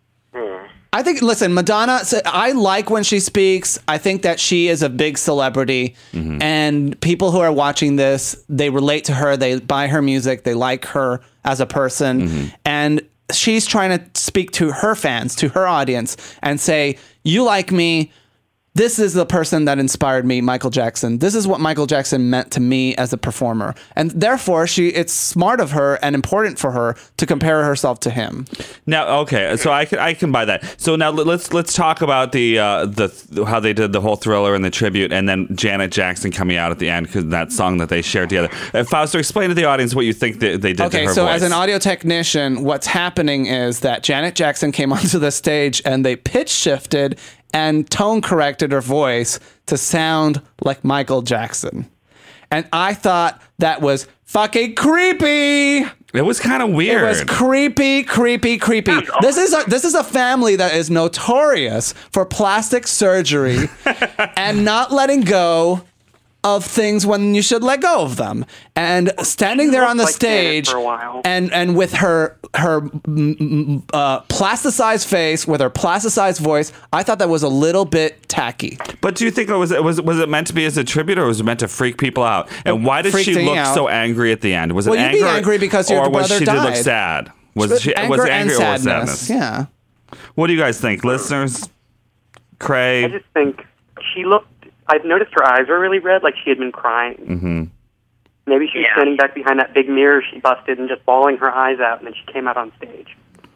I think, listen, Madonna, so I like when she speaks. I think that she is a big celebrity, and people who are watching this, they relate to her. They buy her music. They like her as a person. And she's trying to speak to her fans, to her audience, and say, you like me. This is the person that inspired me, Michael Jackson. This is what Michael Jackson meant to me as a performer. And therefore, she it's smart of her and important for her to compare herself to him. Now, okay, so I can I can buy that. So now let's let's talk about the uh, the how they did the whole Thriller and the tribute, and then Janet Jackson coming out at the end because that song that they shared together. Uh, Fausto, explain to the audience what you think they, they did Okay, to her so voice. as an audio technician, what's happening is that Janet Jackson came onto the stage and they pitch shifted and tone corrected her voice to sound like Michael Jackson. And I thought that was fucking creepy. It was kind of weird. It was creepy, creepy, creepy. This is a this is a family that is notorious for plastic surgery and not letting go of things when you should let go of them. And standing there on the like Janet stage for a while. and and with her her mm, mm, uh, plasticized face, with her plasticized voice, I thought that was a little bit tacky. But do you think it was it was was it meant to be as a tribute, or was it meant to freak people out? And why did she freaked me look out. so angry at the end? Was it Well, you'd be anger, angry because your or was brother she did look died. sad? Was she Anger was it and angry or was sadness. sadness? Yeah. What do you guys think, listeners? Cray. I just think she looked. I've noticed her eyes were really red, like she had been crying. Mm-hmm. Maybe she was Yeah. standing back behind that big mirror she busted and just bawling her eyes out, and then she came out on stage.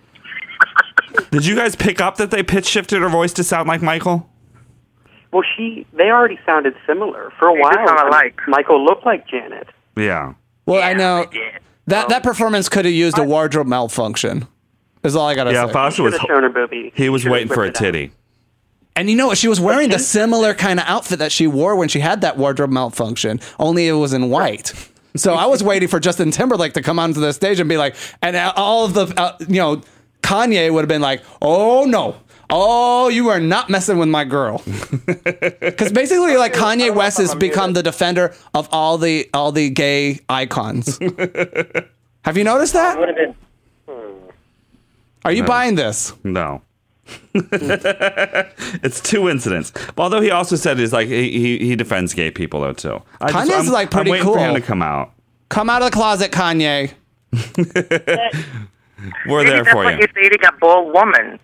Did you guys pick up that they pitch shifted her voice to sound like Michael? Well, she they already sounded similar for a They do while. sound alike. Michael looked like Janet. Yeah. Well, I know they did. that that performance could have used a wardrobe malfunction. Is all I gotta Yeah, say. Fausto Should was have shown her booby. he was Should've waiting for a whipped it out. titty. And you know what? She was wearing the similar kind of outfit that she wore when she had that wardrobe malfunction, only it was in white. So I was waiting for Justin Timberlake to come onto the stage and be like, and all of the, uh, you know, Kanye would have been like, oh no. Oh, you are not messing with my girl. Because basically, like, Kanye West has become the defender of all the all the gay icons. Have you noticed that? Are you No. buying this? No. It's two incidents. Although he also said he's like he he, he defends gay people though too. I Kanye's, I'm, like, pretty I'm waiting cool. for him to come out. Come out of the closet, Kanye. We're Maybe there that's for why you. he's dating a bald woman.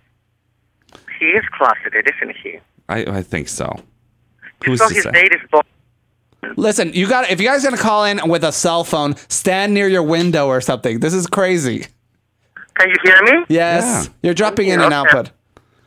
He is closeted, isn't he? I, I think so. Who's So to his say? date is bald. Listen, you got if you guys gonna call in with a cell phone, stand near your window or something. This is crazy. Can you hear me? Yes, Yeah. you're dropping in and Okay. output.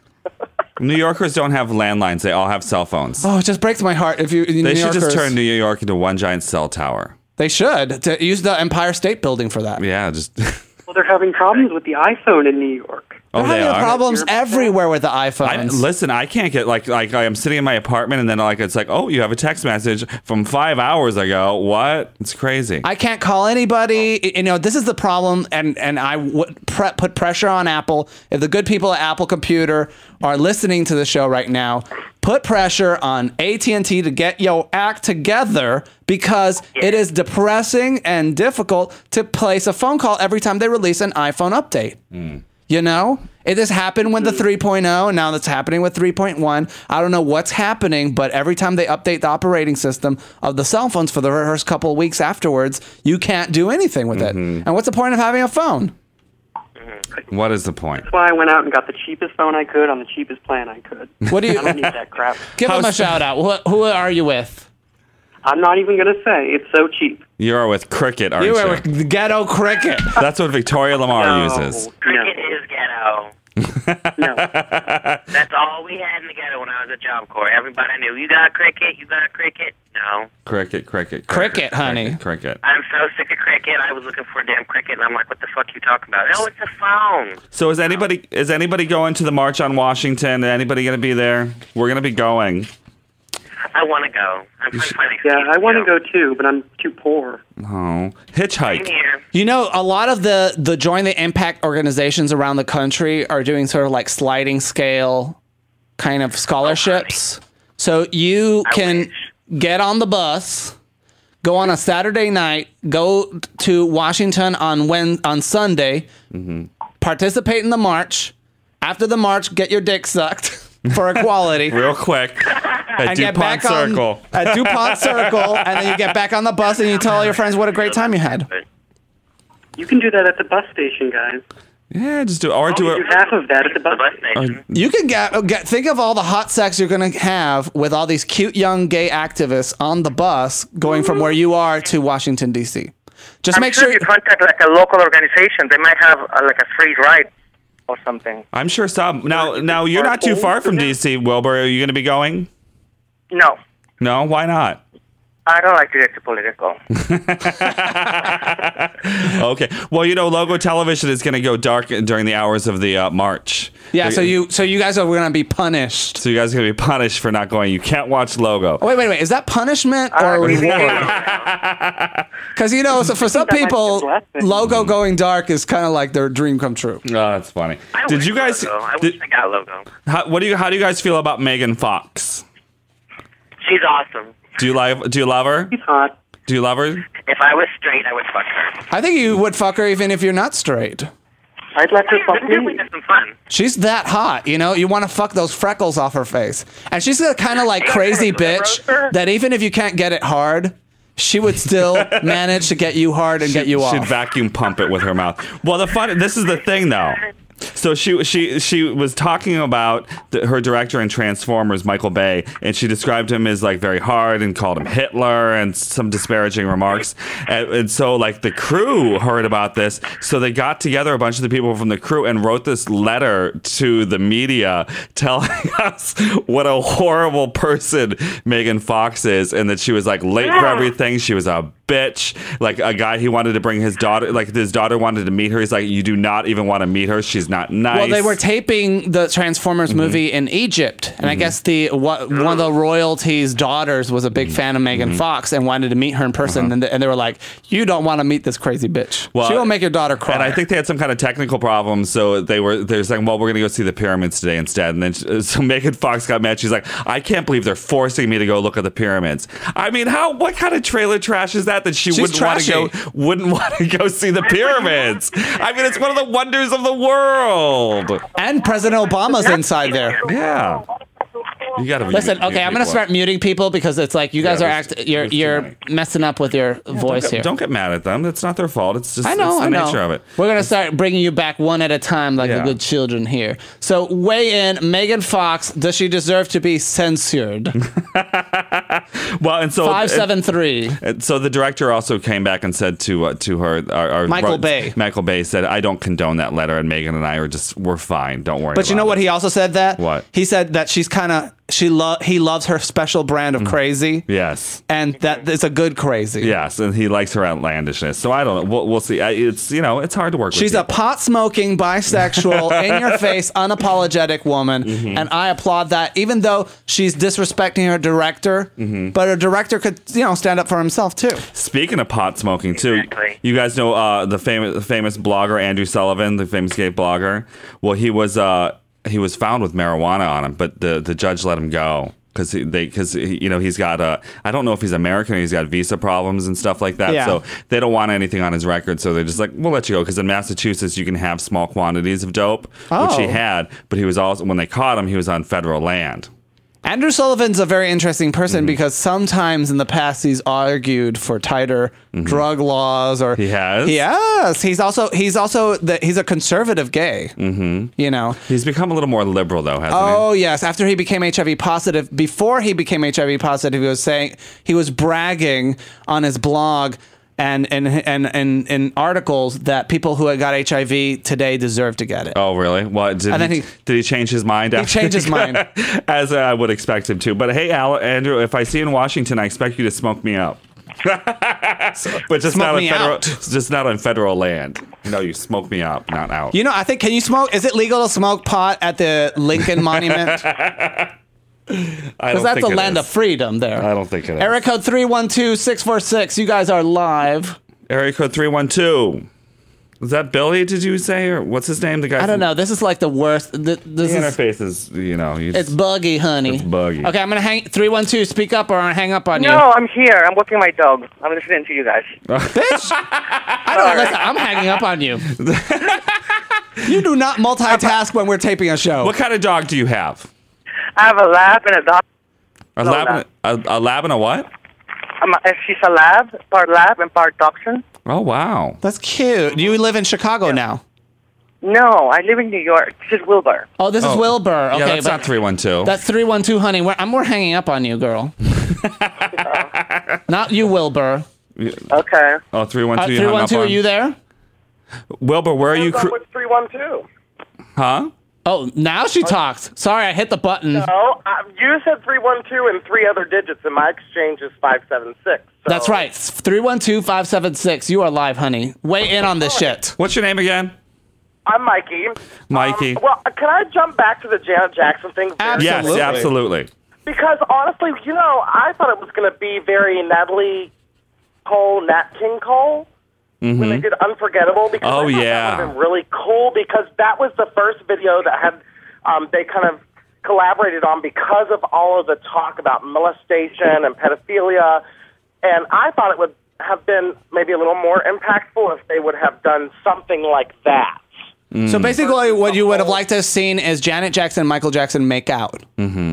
New Yorkers don't have landlines. They all have cell phones. Oh, it just breaks my heart. If you, they New should just Yorkers- turn New York into one giant cell tower. They should to use the Empire State Building for that. Yeah, just. Well, they're having problems with the iPhone in New York. Oh, They're they having are. problems everywhere with the I, iPhones. listen, I can't get like like I'm sitting in my apartment and then like it's like, oh, you have a text message from five hours ago. What? It's crazy. I can't call anybody. You know, this is the problem, and and I would pre- put pressure on Apple. If the good people at Apple Computer are listening to the show right now, put pressure on A T and T to get your act together because it is depressing and difficult to place a phone call every time they release an iPhone update. You know, it has happened with the three point oh, and now that's happening with three point one. I don't know what's happening, but every time they update the operating system of the cell phones for the first couple of weeks afterwards, you can't do anything with it. And what's the point of having a phone? What is the point? That's why I went out and got the cheapest phone I could on the cheapest plan I could. What do I don't you need that crap. give them a How's- shout out? Who, who are you with? I'm not even going to say. It's so cheap. You're with Cricket, aren't You you? are with Ghetto Cricket. That's what Victoria Lamar No, uses. Cricket no, is ghetto. no. That's all we had in the ghetto when I was at Job Corps. Everybody knew, you got Cricket, you got Cricket. No. Cricket, cricket, Cricket, honey. cricket, cricket. I'm so sick of Cricket. I was looking for a damn Cricket, and I'm like, what the fuck you talking about? Oh, it's a phone. So is anybody is anybody going to the March on Washington? Anybody going to be there? We're going to be going. I want to go. I'm trying to find an Yeah, excuse I want to go. go too, but I'm too poor. Oh, I'm hitchhike. here. You know, a lot of the the Join the Impact organizations around the country are doing sort of like sliding scale kind of scholarships. So you I can wish. get on the bus, go on a Saturday night, go to Washington on when on Sunday, participate in the march. After the march, get your dick sucked for equality. Real quick at and get DuPont back on Circle. at DuPont Circle, and then you get back on the bus and you tell all your friends what a great time you had. You can do that at the bus station, guys. Yeah, just do or do Do it. half of that at the The bus bus station. station. You can get, get think of all the hot sex you're gonna have with all these cute young gay activists on the bus going from where you are to Washington D C. Just I'm make sure sure. if you contact like a local organization, they might have uh, like a free ride or something. I'm sure some. Now, now you're not too far from D C, Wilbur. Are you going to be going? No, No, why not? I don't like to get too political. Okay. Well, you know, Logo Television is going to go dark during the hours of the uh, march. Yeah, so you so you guys are gonna be punished. So you guys are going to be punished for not going. You can't watch Logo. Oh, wait, wait, wait. Is that punishment or reward? Because you know, so for some that might be a people, blessing. logo going dark is kind of like their dream come true. Oh, that's funny. I Did wish you guys? Logo. I Did, wish I got logo. how, what do you? How do you guys feel about Megan Fox? She's awesome. Do you like? Do you love her? He's hot. Do you love her? If I was straight, I would fuck her. I think you would fuck her even if you're not straight. I'd let her Yeah, fuck we me. have some fun. She's that hot, you know? You want to fuck those freckles off her face. And she's the kind of like crazy bitch that even if you can't get it hard, she would still manage to get you hard and get you She'd off. vacuum pump it with her mouth. Well, the fun. This is the thing, though. So she she she was talking about the, her director in Transformers, Michael Bay, and she described him as like very hard and called him Hitler and some disparaging remarks. And, and so like the crew heard about this, so they got together a bunch of the people from the crew and wrote this letter to the media telling us what a horrible person Megan Fox is, and that she was like late for everything. She was a bitch. Like a guy he wanted to bring his daughter, like his daughter wanted to meet her. He's like, you do not even want to meet her. She's not Nice. Well, they were taping the Transformers Mm-hmm. movie in Egypt, and I guess the what, one of the royalties' daughters was a big fan of Megan Mm-hmm. Fox and wanted to meet her in person, Uh-huh. and, and they were like, "You don't want to meet this crazy bitch. Well, she will make your daughter cry." And I think they had some kind of technical problems, so they were they were saying, "Well, we're going to go see the pyramids today instead." And then so Megan Fox got mad. She's like, "I can't believe they're forcing me to go look at the pyramids." I mean, how? What kind of trailer trash is that? That she She's wouldn't want to go trashy. wouldn't want to go see the pyramids? I mean, it's one of the wonders of the world. and President Obama's inside there. Yeah. You gotta Listen, mute- okay, mute I'm gonna people. start muting people because it's like you guys Yeah, are there's- act. You're there's too you're many. messing up with your voice don't get, here. Don't get mad at them. It's not their fault. It's just I know, it's the I know. nature of it. We're gonna start bringing you back one at a time, like Yeah. the good children here. So weigh in, Megan Fox. Does she deserve to be censored? Well, and so Five seven three. And so the director also came back and said to uh, to her, our, our Michael Bay. Michael Bay said, "I don't condone that letter," and Megan and I are just we're fine. Don't worry. But you know about what? it. He also said that. What? He said that she's kind of she lo- he loves her special brand of crazy, Yes. and that it's a good crazy. Yes, and he likes her outlandishness. So I don't know. We'll, we'll see. I, it's you know it's hard to work She's with. a pot smoking, bisexual, in your face, unapologetic woman, Mm-hmm. and I applaud that. Even though she's disrespecting her director, Mm-hmm. but a director could you know stand up for himself too. Speaking of pot smoking too, Exactly. you guys know uh, the famous the famous blogger Andrew Sullivan, the famous gay blogger. Well, he was uh, he was found with marijuana on him, but the the judge let him go. Because they, because you know he's got a, I don't know if he's American or he's got visa problems and stuff like that. Yeah. So they don't want anything on his record. So they're just like, we'll let you go. Because in Massachusetts you can have small quantities of dope, which he Oh. had. But he was also when they caught him, he was on federal land. Andrew Sullivan's a very interesting person Mm-hmm. because sometimes in the past he's argued for tighter drug laws, or Mm-hmm. He has? He has. He's also he's also the, he's a conservative gay. Mm-hmm. You know. He's become a little more liberal though, hasn't Oh yes. After he became H I V positive, before he became H I V positive, he was saying he was bragging on his blog and and and and in articles that people who had got H I V today deserve to get it. he? Oh, really? What did And then he, he- did he change his mind? After changed his mind. as I would expect him to. But hey, Al, Andrew, if I see you in Washington, I expect you to smoke me up. but just Smoke not on me federal, out. just not on federal land. No, you smoke me up, not out. You know, I think can you smoke? Is it legal to smoke pot at the Lincoln Monument? I Because don't that's think the it land is. of freedom there. I don't think it is. Area code three one two, six four six. You guys are live. Area code three one two. Was that Billy? Did you say, or what's his name? The guy. I don't from- know. This is like the worst. Th- This The is interface is, you know, you it's just- buggy, honey. It's buggy. Okay, I'm gonna hang three one two. Speak up, or I hang up on you. No, I'm here. I'm walking my dog. I'm listening to you guys. Bitch. I don't listen. I'm hanging up on you. You do not multitask when we're taping a show. What kind of dog do you have? I have a lab and a dog. A No, lab, and a, a lab and a what? I'm a, she's a lab, part lab and part dachshund. Oh wow. That's cute. You live in Chicago now. No, I live in New York. This is Wilbur. Oh, this is Oh. Wilbur. Okay, yeah, that's but not three one two. that's three one two, honey. We're, I'm more hanging up on you, girl. Not you, Wilbur. Okay. Oh, three one Uh, two. three one two. Are you there? Wilbur, where are you? Cru- with three one two? huh? Oh, now she talked. Sorry, I hit the button. No, uh, you said three one two and three other digits, and my exchange is five seven six. So. That's right. three one two, five seven six. You are live, honey. Weigh in on this shit. What's your name again? I'm Mikey. Mikey. Um, well, can I jump back to the Janet Jackson thing? very Yes, Absolutely. absolutely. Because honestly, you know, I thought it was going to be very Natalie Cole, Nat King Cole when they did Unforgettable. Because Oh, I thought yeah. that would have been really cool because that was the first video that had um, they kind of collaborated on because of all of the talk about molestation and pedophilia. And I thought it would have been maybe a little more impactful if they would have done something like that. So basically, what you would have liked to have seen is Janet Jackson and Michael Jackson make out.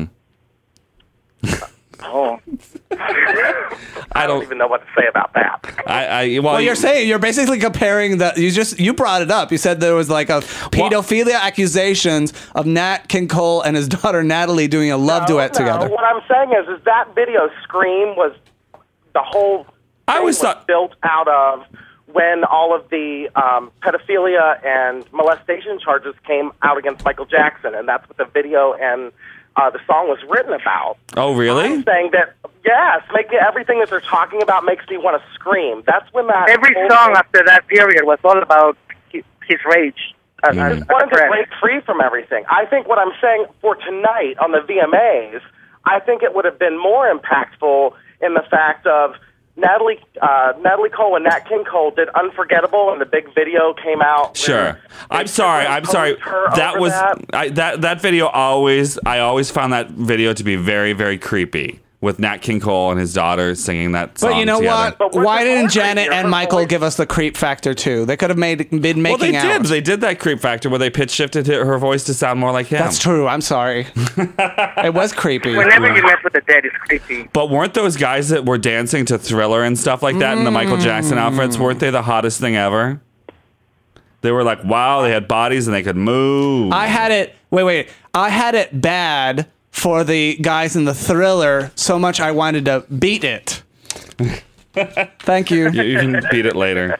Oh. I I don't don't. even know what to say about that. I. I well, Well, you- you're saying you're basically comparing the. You just you brought it up. You said there was like a pedophilia accusations of Nat King Cole and his daughter Natalie doing a love duet No, together. What I'm saying is, is that video Scream was the whole. I thing always was thought- built out of when all of the um, pedophilia and molestation charges came out against Michael Jackson, and that's what the video and uh, the song was written about. Oh, really? I'm saying that yes, making everything that they're talking about makes me want to scream. That's when that Every whole song thing- after that period was all about hi- his rage I just wanted to break free from everything. I think what I'm saying for tonight on the V M As, I think it would have been more impactful in the fact of Natalie uh, Natalie Cole and Nat King Cole did Unforgettable, and the big video came out. Sure. I'm sorry. I'm sorry. That was that. I, that that video always. I always found that video to be very, very creepy. With Nat King Cole and his daughter singing that song But you know together. what? Why didn't Janet and Michael give us the creep factor too? They could have made been making Well, they out. did. They did that creep factor where they pitch shifted her voice to sound more like him. That's true. I'm sorry. It was creepy. Whenever you mess with the dead, it's creepy. But weren't those guys that were dancing to Thriller and stuff like that in the Michael Jackson outfits, weren't they the hottest thing ever? They were like, wow, they had bodies and they could move. I had it. Wait, wait. I had it bad for the guys in the Thriller so much I wanted to beat it. Thank you. You, you can beat it later.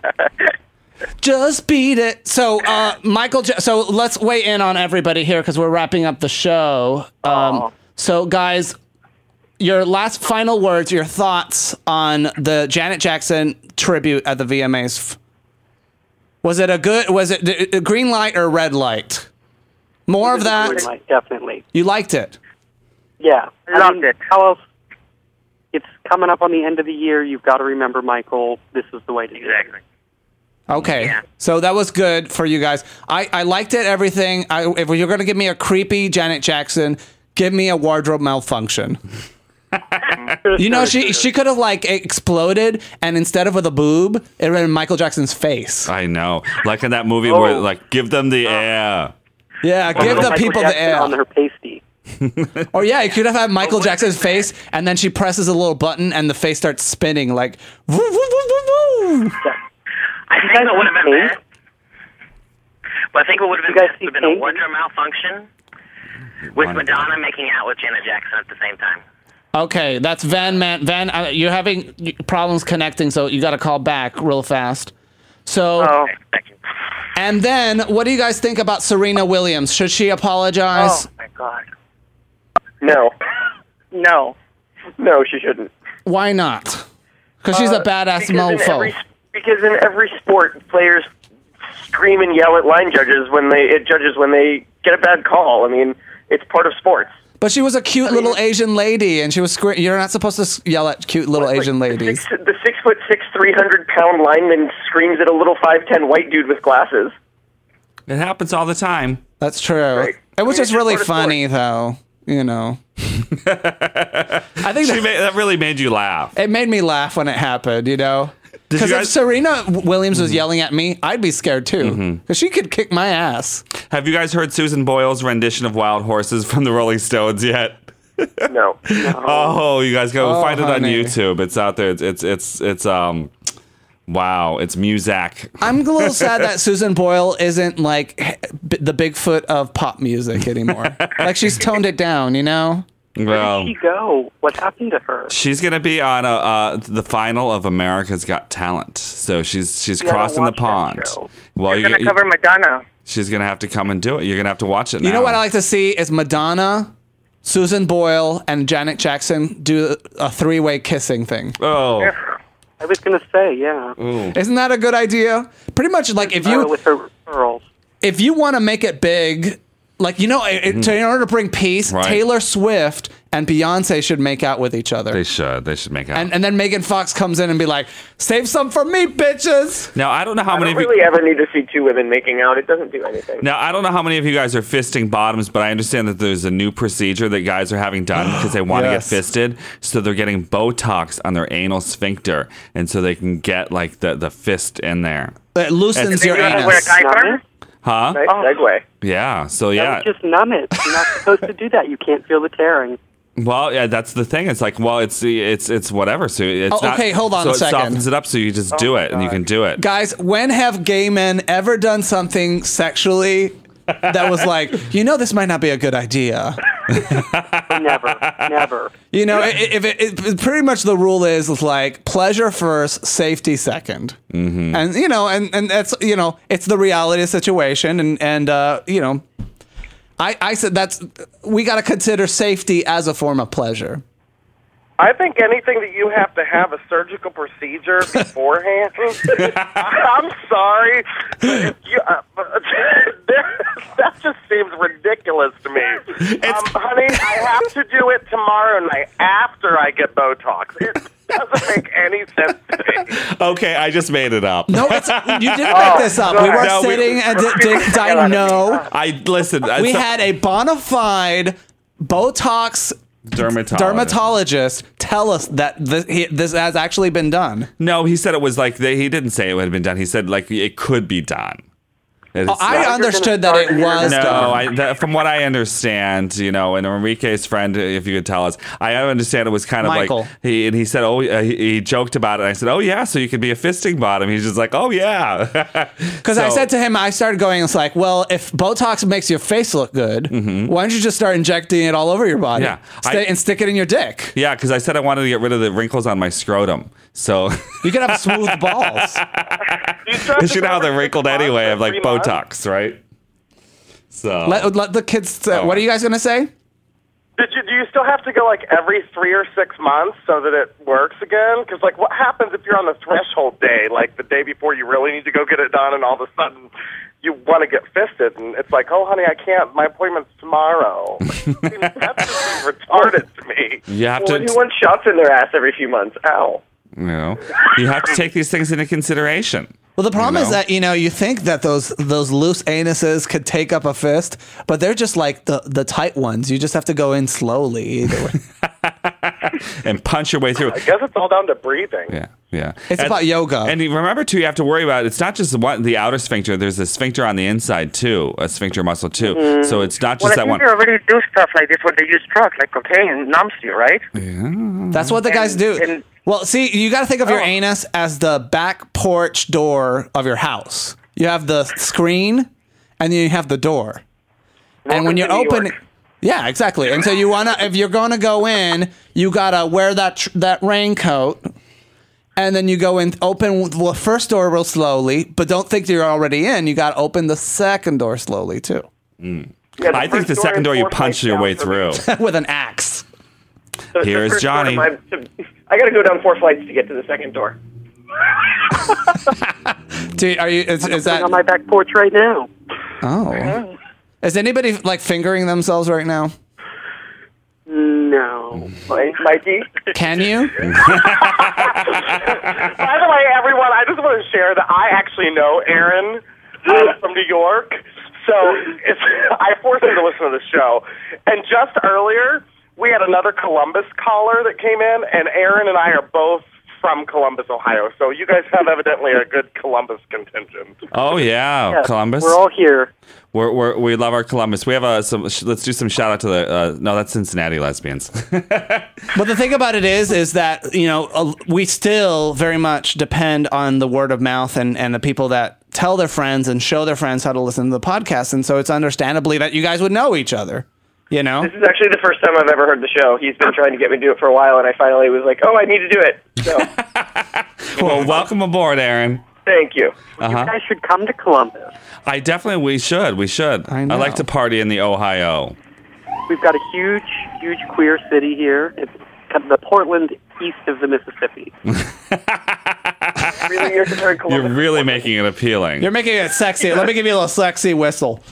Just beat it. So, uh, Michael. J- so let's weigh in on everybody here because we're wrapping up the show. Um, so, guys, your last final words, your thoughts on the Janet Jackson tribute at the V M As. Was it a good? Was it a green light or red light? More of that. Green light, definitely. You liked it. Yeah, I Loved mean, it. How else? It's coming up on the end of the year. You've got to remember Michael. This is the way to do it. Exactly. Okay, Yeah. so that was good for you guys. I, I liked it, everything. I, if you're going to give me a creepy Janet Jackson, give me a wardrobe malfunction. You know, she she could have like exploded, and instead of with a boob, it was in Michael Jackson's face. I know. Like in that movie where, like, give them the air. Yeah, give the Michael people Jackson the air. on her pasty. Or yeah, you could have had Michael Jackson's face, and then she presses a little button, and the face starts spinning like. Woo, woo, woo, woo, woo. I think it would have been Pink? bad. But I think it would have You been, guys bad see would have been a Pink? wardrobe malfunction with Madonna making out with Janet Jackson at the same time. Okay, that's Van Man. Van, uh, you're having problems connecting, so you got to call back real fast. So, Oh. Okay, thank you. and then what do you guys think about Serena Williams? Should she apologize? Oh my God. No. No. No, she shouldn't. Why not? Because she's a badass Because in, mofo. every, because in every sport, players scream and yell at line judges when they it judges when they get a bad call. I mean, it's part of sports. But she was a cute little Asian lady, and she was. Scre- You're not supposed to s- yell at cute little Asian Like, ladies. Six, the six foot six, three hundred pound lineman screams at a little five ten white dude with glasses. It happens all the time. That's true. Right. It was I mean, just it's really part of sport. funny, though. You know. I think She that, made, that really made you laugh. it made me laugh when it happened. You know. Did you Because if guys- Serena Williams was yelling at me, I'd be scared too. Because she could kick my ass. Have you guys heard Susan Boyle's rendition of Wild Horses from the Rolling Stones yet? No. Oh, you guys go Oh, find it on honey. YouTube. It's out there. It's it's it's, it's um wow, it's Muzak. I'm a little sad that Susan Boyle isn't like b- the Bigfoot of pop music anymore. Like she's toned it down, you know? Where Well, did she go? What happened to her? she's gonna be on a, uh, the final of America's Got Talent. So she's she's Yeah, I crossing the watched that pond. show. Well, You're you, gonna cover Madonna. she's gonna have to come and do it. You're gonna have to watch it now. You know what I like to see is Madonna, Susan Boyle, and Janet Jackson do a three-way kissing thing. Oh, I was going to say, yeah. Isn't that a good idea? Pretty much like if Uh, you with her pearls. if you want to make it big, like you know, it, to, in order to bring peace, Right. Taylor Swift and Beyonce should make out with each other. they should. They should make out. And, and then Megan Fox comes in and be like, "Save some for me, bitches." now I don't know how I many don't of you. really ever need to see two women making out. It doesn't do anything. Now, I don't know how many of you guys are fisting bottoms, but I understand that there's a new procedure that guys are having done because they want Yes. to get fisted. So they're getting Botox on their anal sphincter, and so they can get like the, the fist in there. It loosens That's- your You wanna wear a anus. diaper? Numb it? Huh? Nice segue. Yeah. So That yeah. would just numb it. You're not supposed to do that. You can't feel the tearing. Well, yeah, that's the thing. It's like, well, it's it's it's whatever. So it's Oh, not, okay, hold on so a it second. softens it up, so you just do it, and you can do it. Guys, when have gay men ever done something sexually that was like, you know, this might not be a good idea? Never. Never. You know, i- if it, it, it- pretty much the rule is like pleasure first, safety second, mm-hmm. and you know, and and that's you know, it's the reality of the situation, and and uh, you know, I I said that's we got to consider safety as a form of pleasure. I think anything that you have to have a surgical procedure beforehand. I'm sorry. But if you, uh, but just seems ridiculous to me. Um, honey, I have to do it tomorrow night after I get Botox. It doesn't make any sense to me. Okay, I just made it up. No, it's, you didn't make this up. We were No, we- sitting and did, did I know I listen. we so- had a bona fide Botox dermatologist. dermatologist tell us that this, he, this has actually been done. No, he said it was like they, he didn't say it had been done. He said like it could be done. It Oh, is I not- understood that it was No, done. I, that, from what I understand, you know, and Enrique's friend, if you could tell us, I understand it was kind of Michael. like he and he said, oh, uh, he, he joked about it. I said, oh yeah, so you could be a fisting bottom. He's just like, oh yeah, Because I said to him, I started going, it's like, well, if Botox makes your face look good, why don't you just start injecting it all over your body Yeah, Stay, I- and stick it in your dick? yeah, because I said I wanted to get rid of the wrinkles on my scrotum. So You could have smooth balls. because you know how they're wrinkled anyway. I have like Botox, right? So Let, let the kids say, Oh. what are you guys going to say? Did you, do you still have to go like every three or six months so that it works again? Because like, what happens if you're on the threshold day, like the day before you really need to go get it done, and all of a sudden you want to get fisted, and it's like, oh, honey, I can't. My appointment's tomorrow. That's just retarded to me. you have Well, to, who wants shots in their ass every few months? Ow. you know, you have to take these things into consideration. Well, the problem You is know? that, you know, you think that those those loose anuses could take up a fist, but they're just like the, the tight ones. You just have to go in slowly either way. and punch your way through. I guess it's all down to breathing. Yeah, yeah. It's And- about yoga. And you remember too, you have to worry about it's not just the one the outer sphincter. There's a sphincter on the inside too, a sphincter muscle too. Mm-hmm. So it's not Well, just I that think one. they already do stuff like this when they use drugs, like cocaine numbs you, right? That's what the guys do. and- Well, see, you got to think of your anus as the back porch door of your house. You have the screen, and then you have the door. and when Welcome you to New open, York. yeah, exactly. And so you wanna, if you're gonna go in, you gotta wear that tr- that raincoat, and then you go in, open the first door real slowly, but don't think you're already in. You gotta open the second door slowly too, Yeah, the I think first the door second is door you four punch flights your down way for me. through. with an axe. So it's the Here's first door to Johnny. my- to- I got to go down four flights to get to the second door. Do you, are you? Is, is that? on my back porch right now. Oh. Is anybody like fingering themselves right now? No. Right, Mikey? Can you? By the way, everyone, I just want to share that I actually know Aaron uh, from New York. So it's, I forced him to listen to the show. And just earlier, we had another Columbus caller that came in, and Aaron and I are both from Columbus, Ohio. So you guys have evidently a good Columbus contingent. Oh yeah, Yes, Columbus. We're all here. We're, we're, we love our Columbus. We have a some. sh- Let's do some shout out to the. Uh, no, that's Cincinnati lesbians. But the thing about it is, is that, you know, uh, we still very much depend on the word of mouth and, and the people that tell their friends and show their friends how to listen to the podcast. And so it's understandably that you guys would know each other, you know? This is actually the first time I've ever heard the show. He's been trying to get me to do it for a while, and I finally was like, oh, I need to do it. So, Well, welcome aboard, Aaron. thank you. Uh You huh. guys should come to Columbus. I definitely we should we should. I know. like to party in the Ohio. We've got a huge, huge queer city here. It's kind of the Portland east of the Mississippi. Really, you're comparing You're Columbus? really making it appealing. You're making it sexy. Let me give you a little sexy whistle.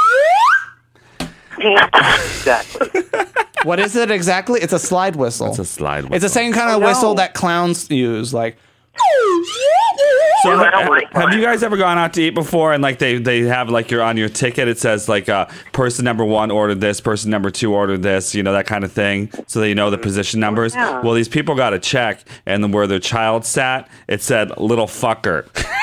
Exactly. What is it exactly? It's a slide whistle. It's a slide. It's the whistle. same kind of Oh, no. whistle that clowns use, like. So I don't ha- like have you guys ever gone out to eat before and like they, they have like you're on your ticket it says like uh, person number one ordered this, person number two ordered this, you know, that kind of thing, so that you know the position numbers. Yeah. Well, these people got a check, and then where their child sat, it said little fucker.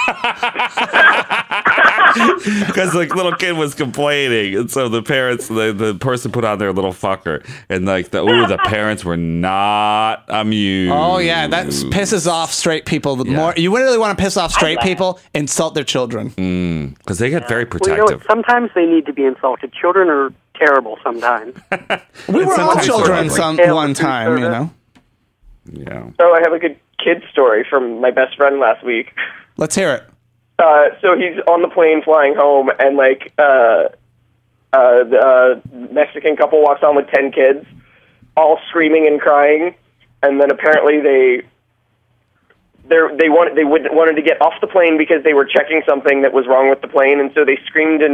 Because like little kid was complaining, and so the parents, the, the person put on their little fucker, and like the ooh, the parents were not amused. Oh yeah, that pisses off straight people. The Yeah. more you really want to piss off straight people, insult their children. because they get very Well, you know, protective. what? sometimes they need to be insulted. Children are terrible sometimes. We were all sometimes children it's some like- one time, you know. Yeah. So I have a good kid story from my best friend last week. Let's hear it. Uh, so he's on the plane flying home, and like uh, uh, the uh, Mexican couple walks on with ten kids, all screaming and crying, and then apparently they they they wanted they would, wanted to get off the plane because they were checking something that was wrong with the plane, and so they screamed and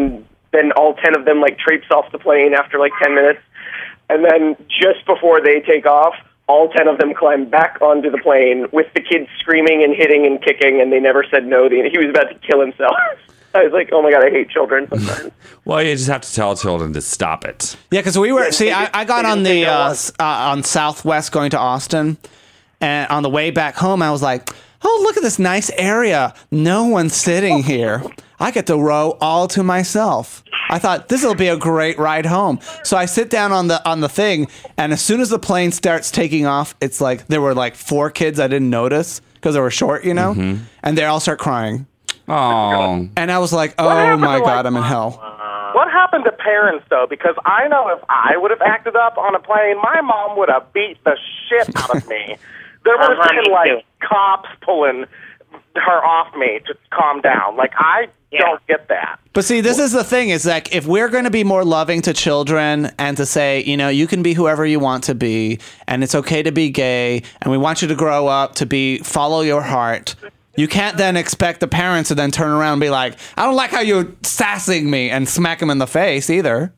then all ten of them like traipse off the plane after like ten minutes. And then just before they take off, all ten of them climb back onto the plane with the kids screaming and hitting and kicking, and they never said no. He was about to kill himself. I was like, oh my God, I hate children sometimes. Well, you just have to tell children to stop it. Yeah, because we were, see, I, I got on the, uh, uh, on Southwest going to Austin, and on the way back home, I was like, oh, look at this nice area. No one's sitting here. I get to row all to myself. I thought this will be a great ride home. So I sit down on the on the thing, and as soon as the plane starts taking off, it's like there were like four kids I didn't notice because they were short, you know, mm-hmm. and they all start crying. Oh, and I was like, oh my God, like, I'm in hell. What happened to parents though? Because I know if I would have acted up on a plane, my mom would have beat the shit out of me. There would have been like cops pulling her off me to calm down. Like I yeah. don't get that. But see, this is the thing, is like, if we're going to be more loving to children and to say, you know, you can be whoever you want to be, and it's okay to be gay, and we want you to grow up to be, follow your heart, you can't then expect the parents to then turn around and be like, I don't like how you're sassing me, and smack them in the face either.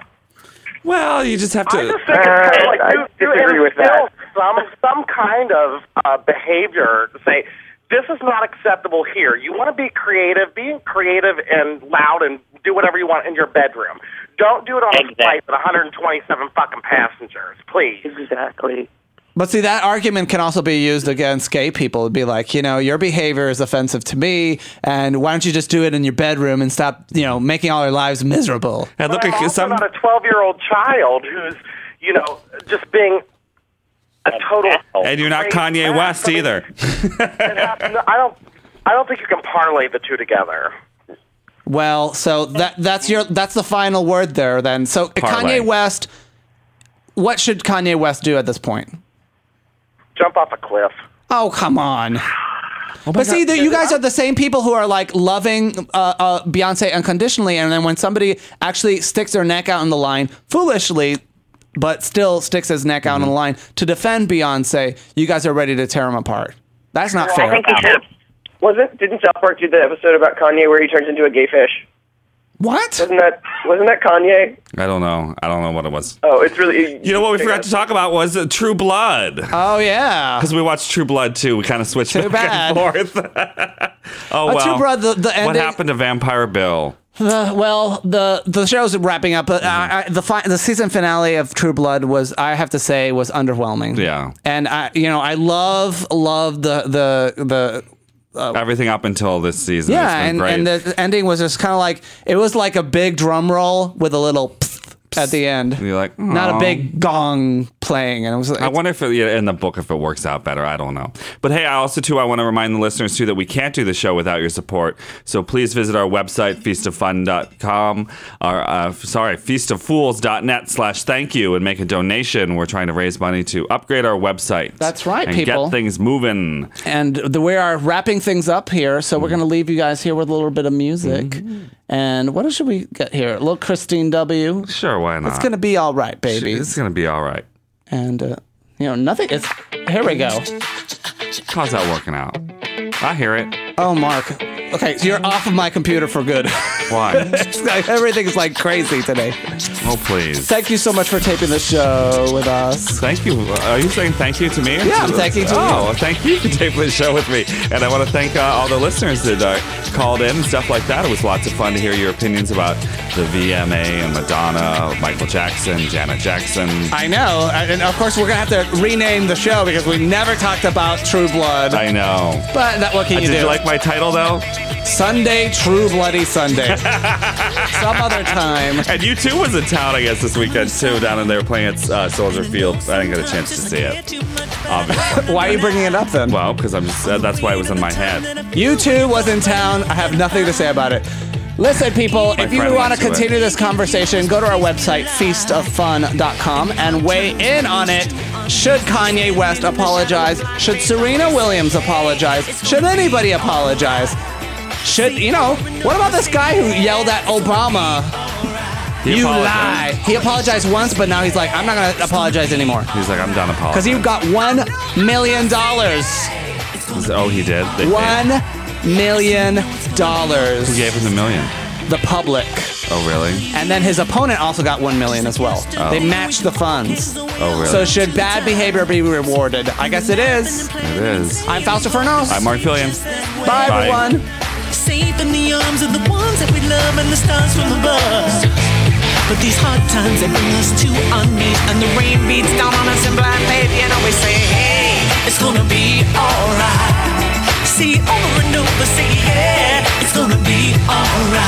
Well, you just have to... I just think it's kind of like, you, you disagree with that. Some, some kind of uh, behavior to say, this is not acceptable here. You want to be creative, be creative and loud and do whatever you want in your bedroom. Don't do it on exactly. a flight with one hundred twenty-seven fucking passengers, please. Exactly. But see, that argument can also be used against gay people. It'd be like, you know, your behavior is offensive to me, and why don't you just do it in your bedroom and stop, you know, making all our lives miserable? And look, I'm at also some... not a twelve-year-old child who's, you know, just being a total... And you're not Kanye West I mean, either. I don't. I don't think you can parlay the two together. Well, so that that's your that's the final word there. Then, so parlay. Kanye West. What should Kanye West do at this point? Jump off a cliff. Oh, come on. Oh but see, the, you guys are the same people who are like loving uh, uh, Beyonce unconditionally, and then when somebody actually sticks their neck out on the line, foolishly, but still sticks his neck out mm-hmm. on the line to defend Beyonce, you guys are ready to tear him apart. That's not well, fair. I think he should. Wasn't didn't South Park do the episode about Kanye where he turns into a gay fish? What? Wasn't that wasn't that Kanye? I don't know. I don't know what it was. Oh, it's really... You know what we forgot to talk about was uh, True Blood. Oh, yeah. Because we watched True Blood, too. We kind of switched Too back bad. and forth. oh, uh, well. True Blood, the, the ending... What happened to Vampire Bill? Uh, well, the the show's wrapping up, but mm-hmm. I, I, the fi- the season finale of True Blood was, I have to say, was underwhelming. Yeah. And, I, you know, I love, love the... the, the Uh, everything up until this season. Yeah, and, great. and the ending was just kind of like, it was like a big drum roll with a little pfft at the end. And you're like, Aw. Not a big gong playing. And it was. I wonder if it, yeah, in the book if it works out better. I don't know. But hey, I also too I want to remind the listeners too that we can't do the show without your support. So please visit our website feast of fun dot com or uh, sorry feast of fools dot net slash thank you and make a donation. We're trying to raise money to upgrade our website. That's right, and people. Get things moving. And the, we are wrapping things up here, so mm. we're going to leave you guys here with a little bit of music. Mm-hmm. And what should we get here? A little Christine W. Sure, why not? It's going to be all right, baby. It's going to be all right. And, uh, you know, nothing is... Here we go. How's that working out? I hear it. Oh, Mark. Okay, so you're off of my computer for good. Why? Like, everything is like crazy today. Oh, please. Thank you so much for taping the show with us. Thank you. Are you saying thank you to me? Yeah, I'm thanking to oh, you. Oh, thank you for taping the show with me. And I want to thank uh, all the listeners that uh, called in and stuff like that. It was lots of fun to hear your opinions about the V M A and Madonna, Michael Jackson, Janet Jackson. I know. And, of course, we're going to have to rename the show because we never talked about True Blood. I know. But that, what can uh, you did do? Did you like my title, though? Sunday, True Bloody Sunday. Some other time. And you too was in town, I guess, this weekend too. Down in there playing at uh, Soldier Field. I didn't get a chance to see it. Obviously. Why are you bringing it up then? Well, because I'm just. Uh, that's why it was in my head. You too was in town. I have nothing to say about it. Listen, people, My if you want to continue it. this conversation, go to our website, feast of fun dot com, and weigh in on it. Should Kanye West apologize? Should Serena Williams apologize? Should anybody apologize? Should, you know, what about this guy who yelled at Obama? He you apologized. lie. He apologized once, but now he's like, I'm not going to apologize anymore. He's like, I'm done apologizing. Because he got one million dollars. Oh, he did? They one million dollars. Who gave him the million? The public. Oh, really? And then his opponent also got one million dollars as well. Oh. They matched the funds. Oh, really? So should bad behavior be rewarded? I guess it is. It is. I'm Fausto Fernos. I'm Mark Fillion. Bye, Bye. everyone. Safe in the arms of the ones that we love and the stars from above. But these hard times, they bring us to our knees, and the rain beats down on us in blind faith. You know, we say, hey, it's gonna be alright. See over and over, say, yeah, it's gonna be alright.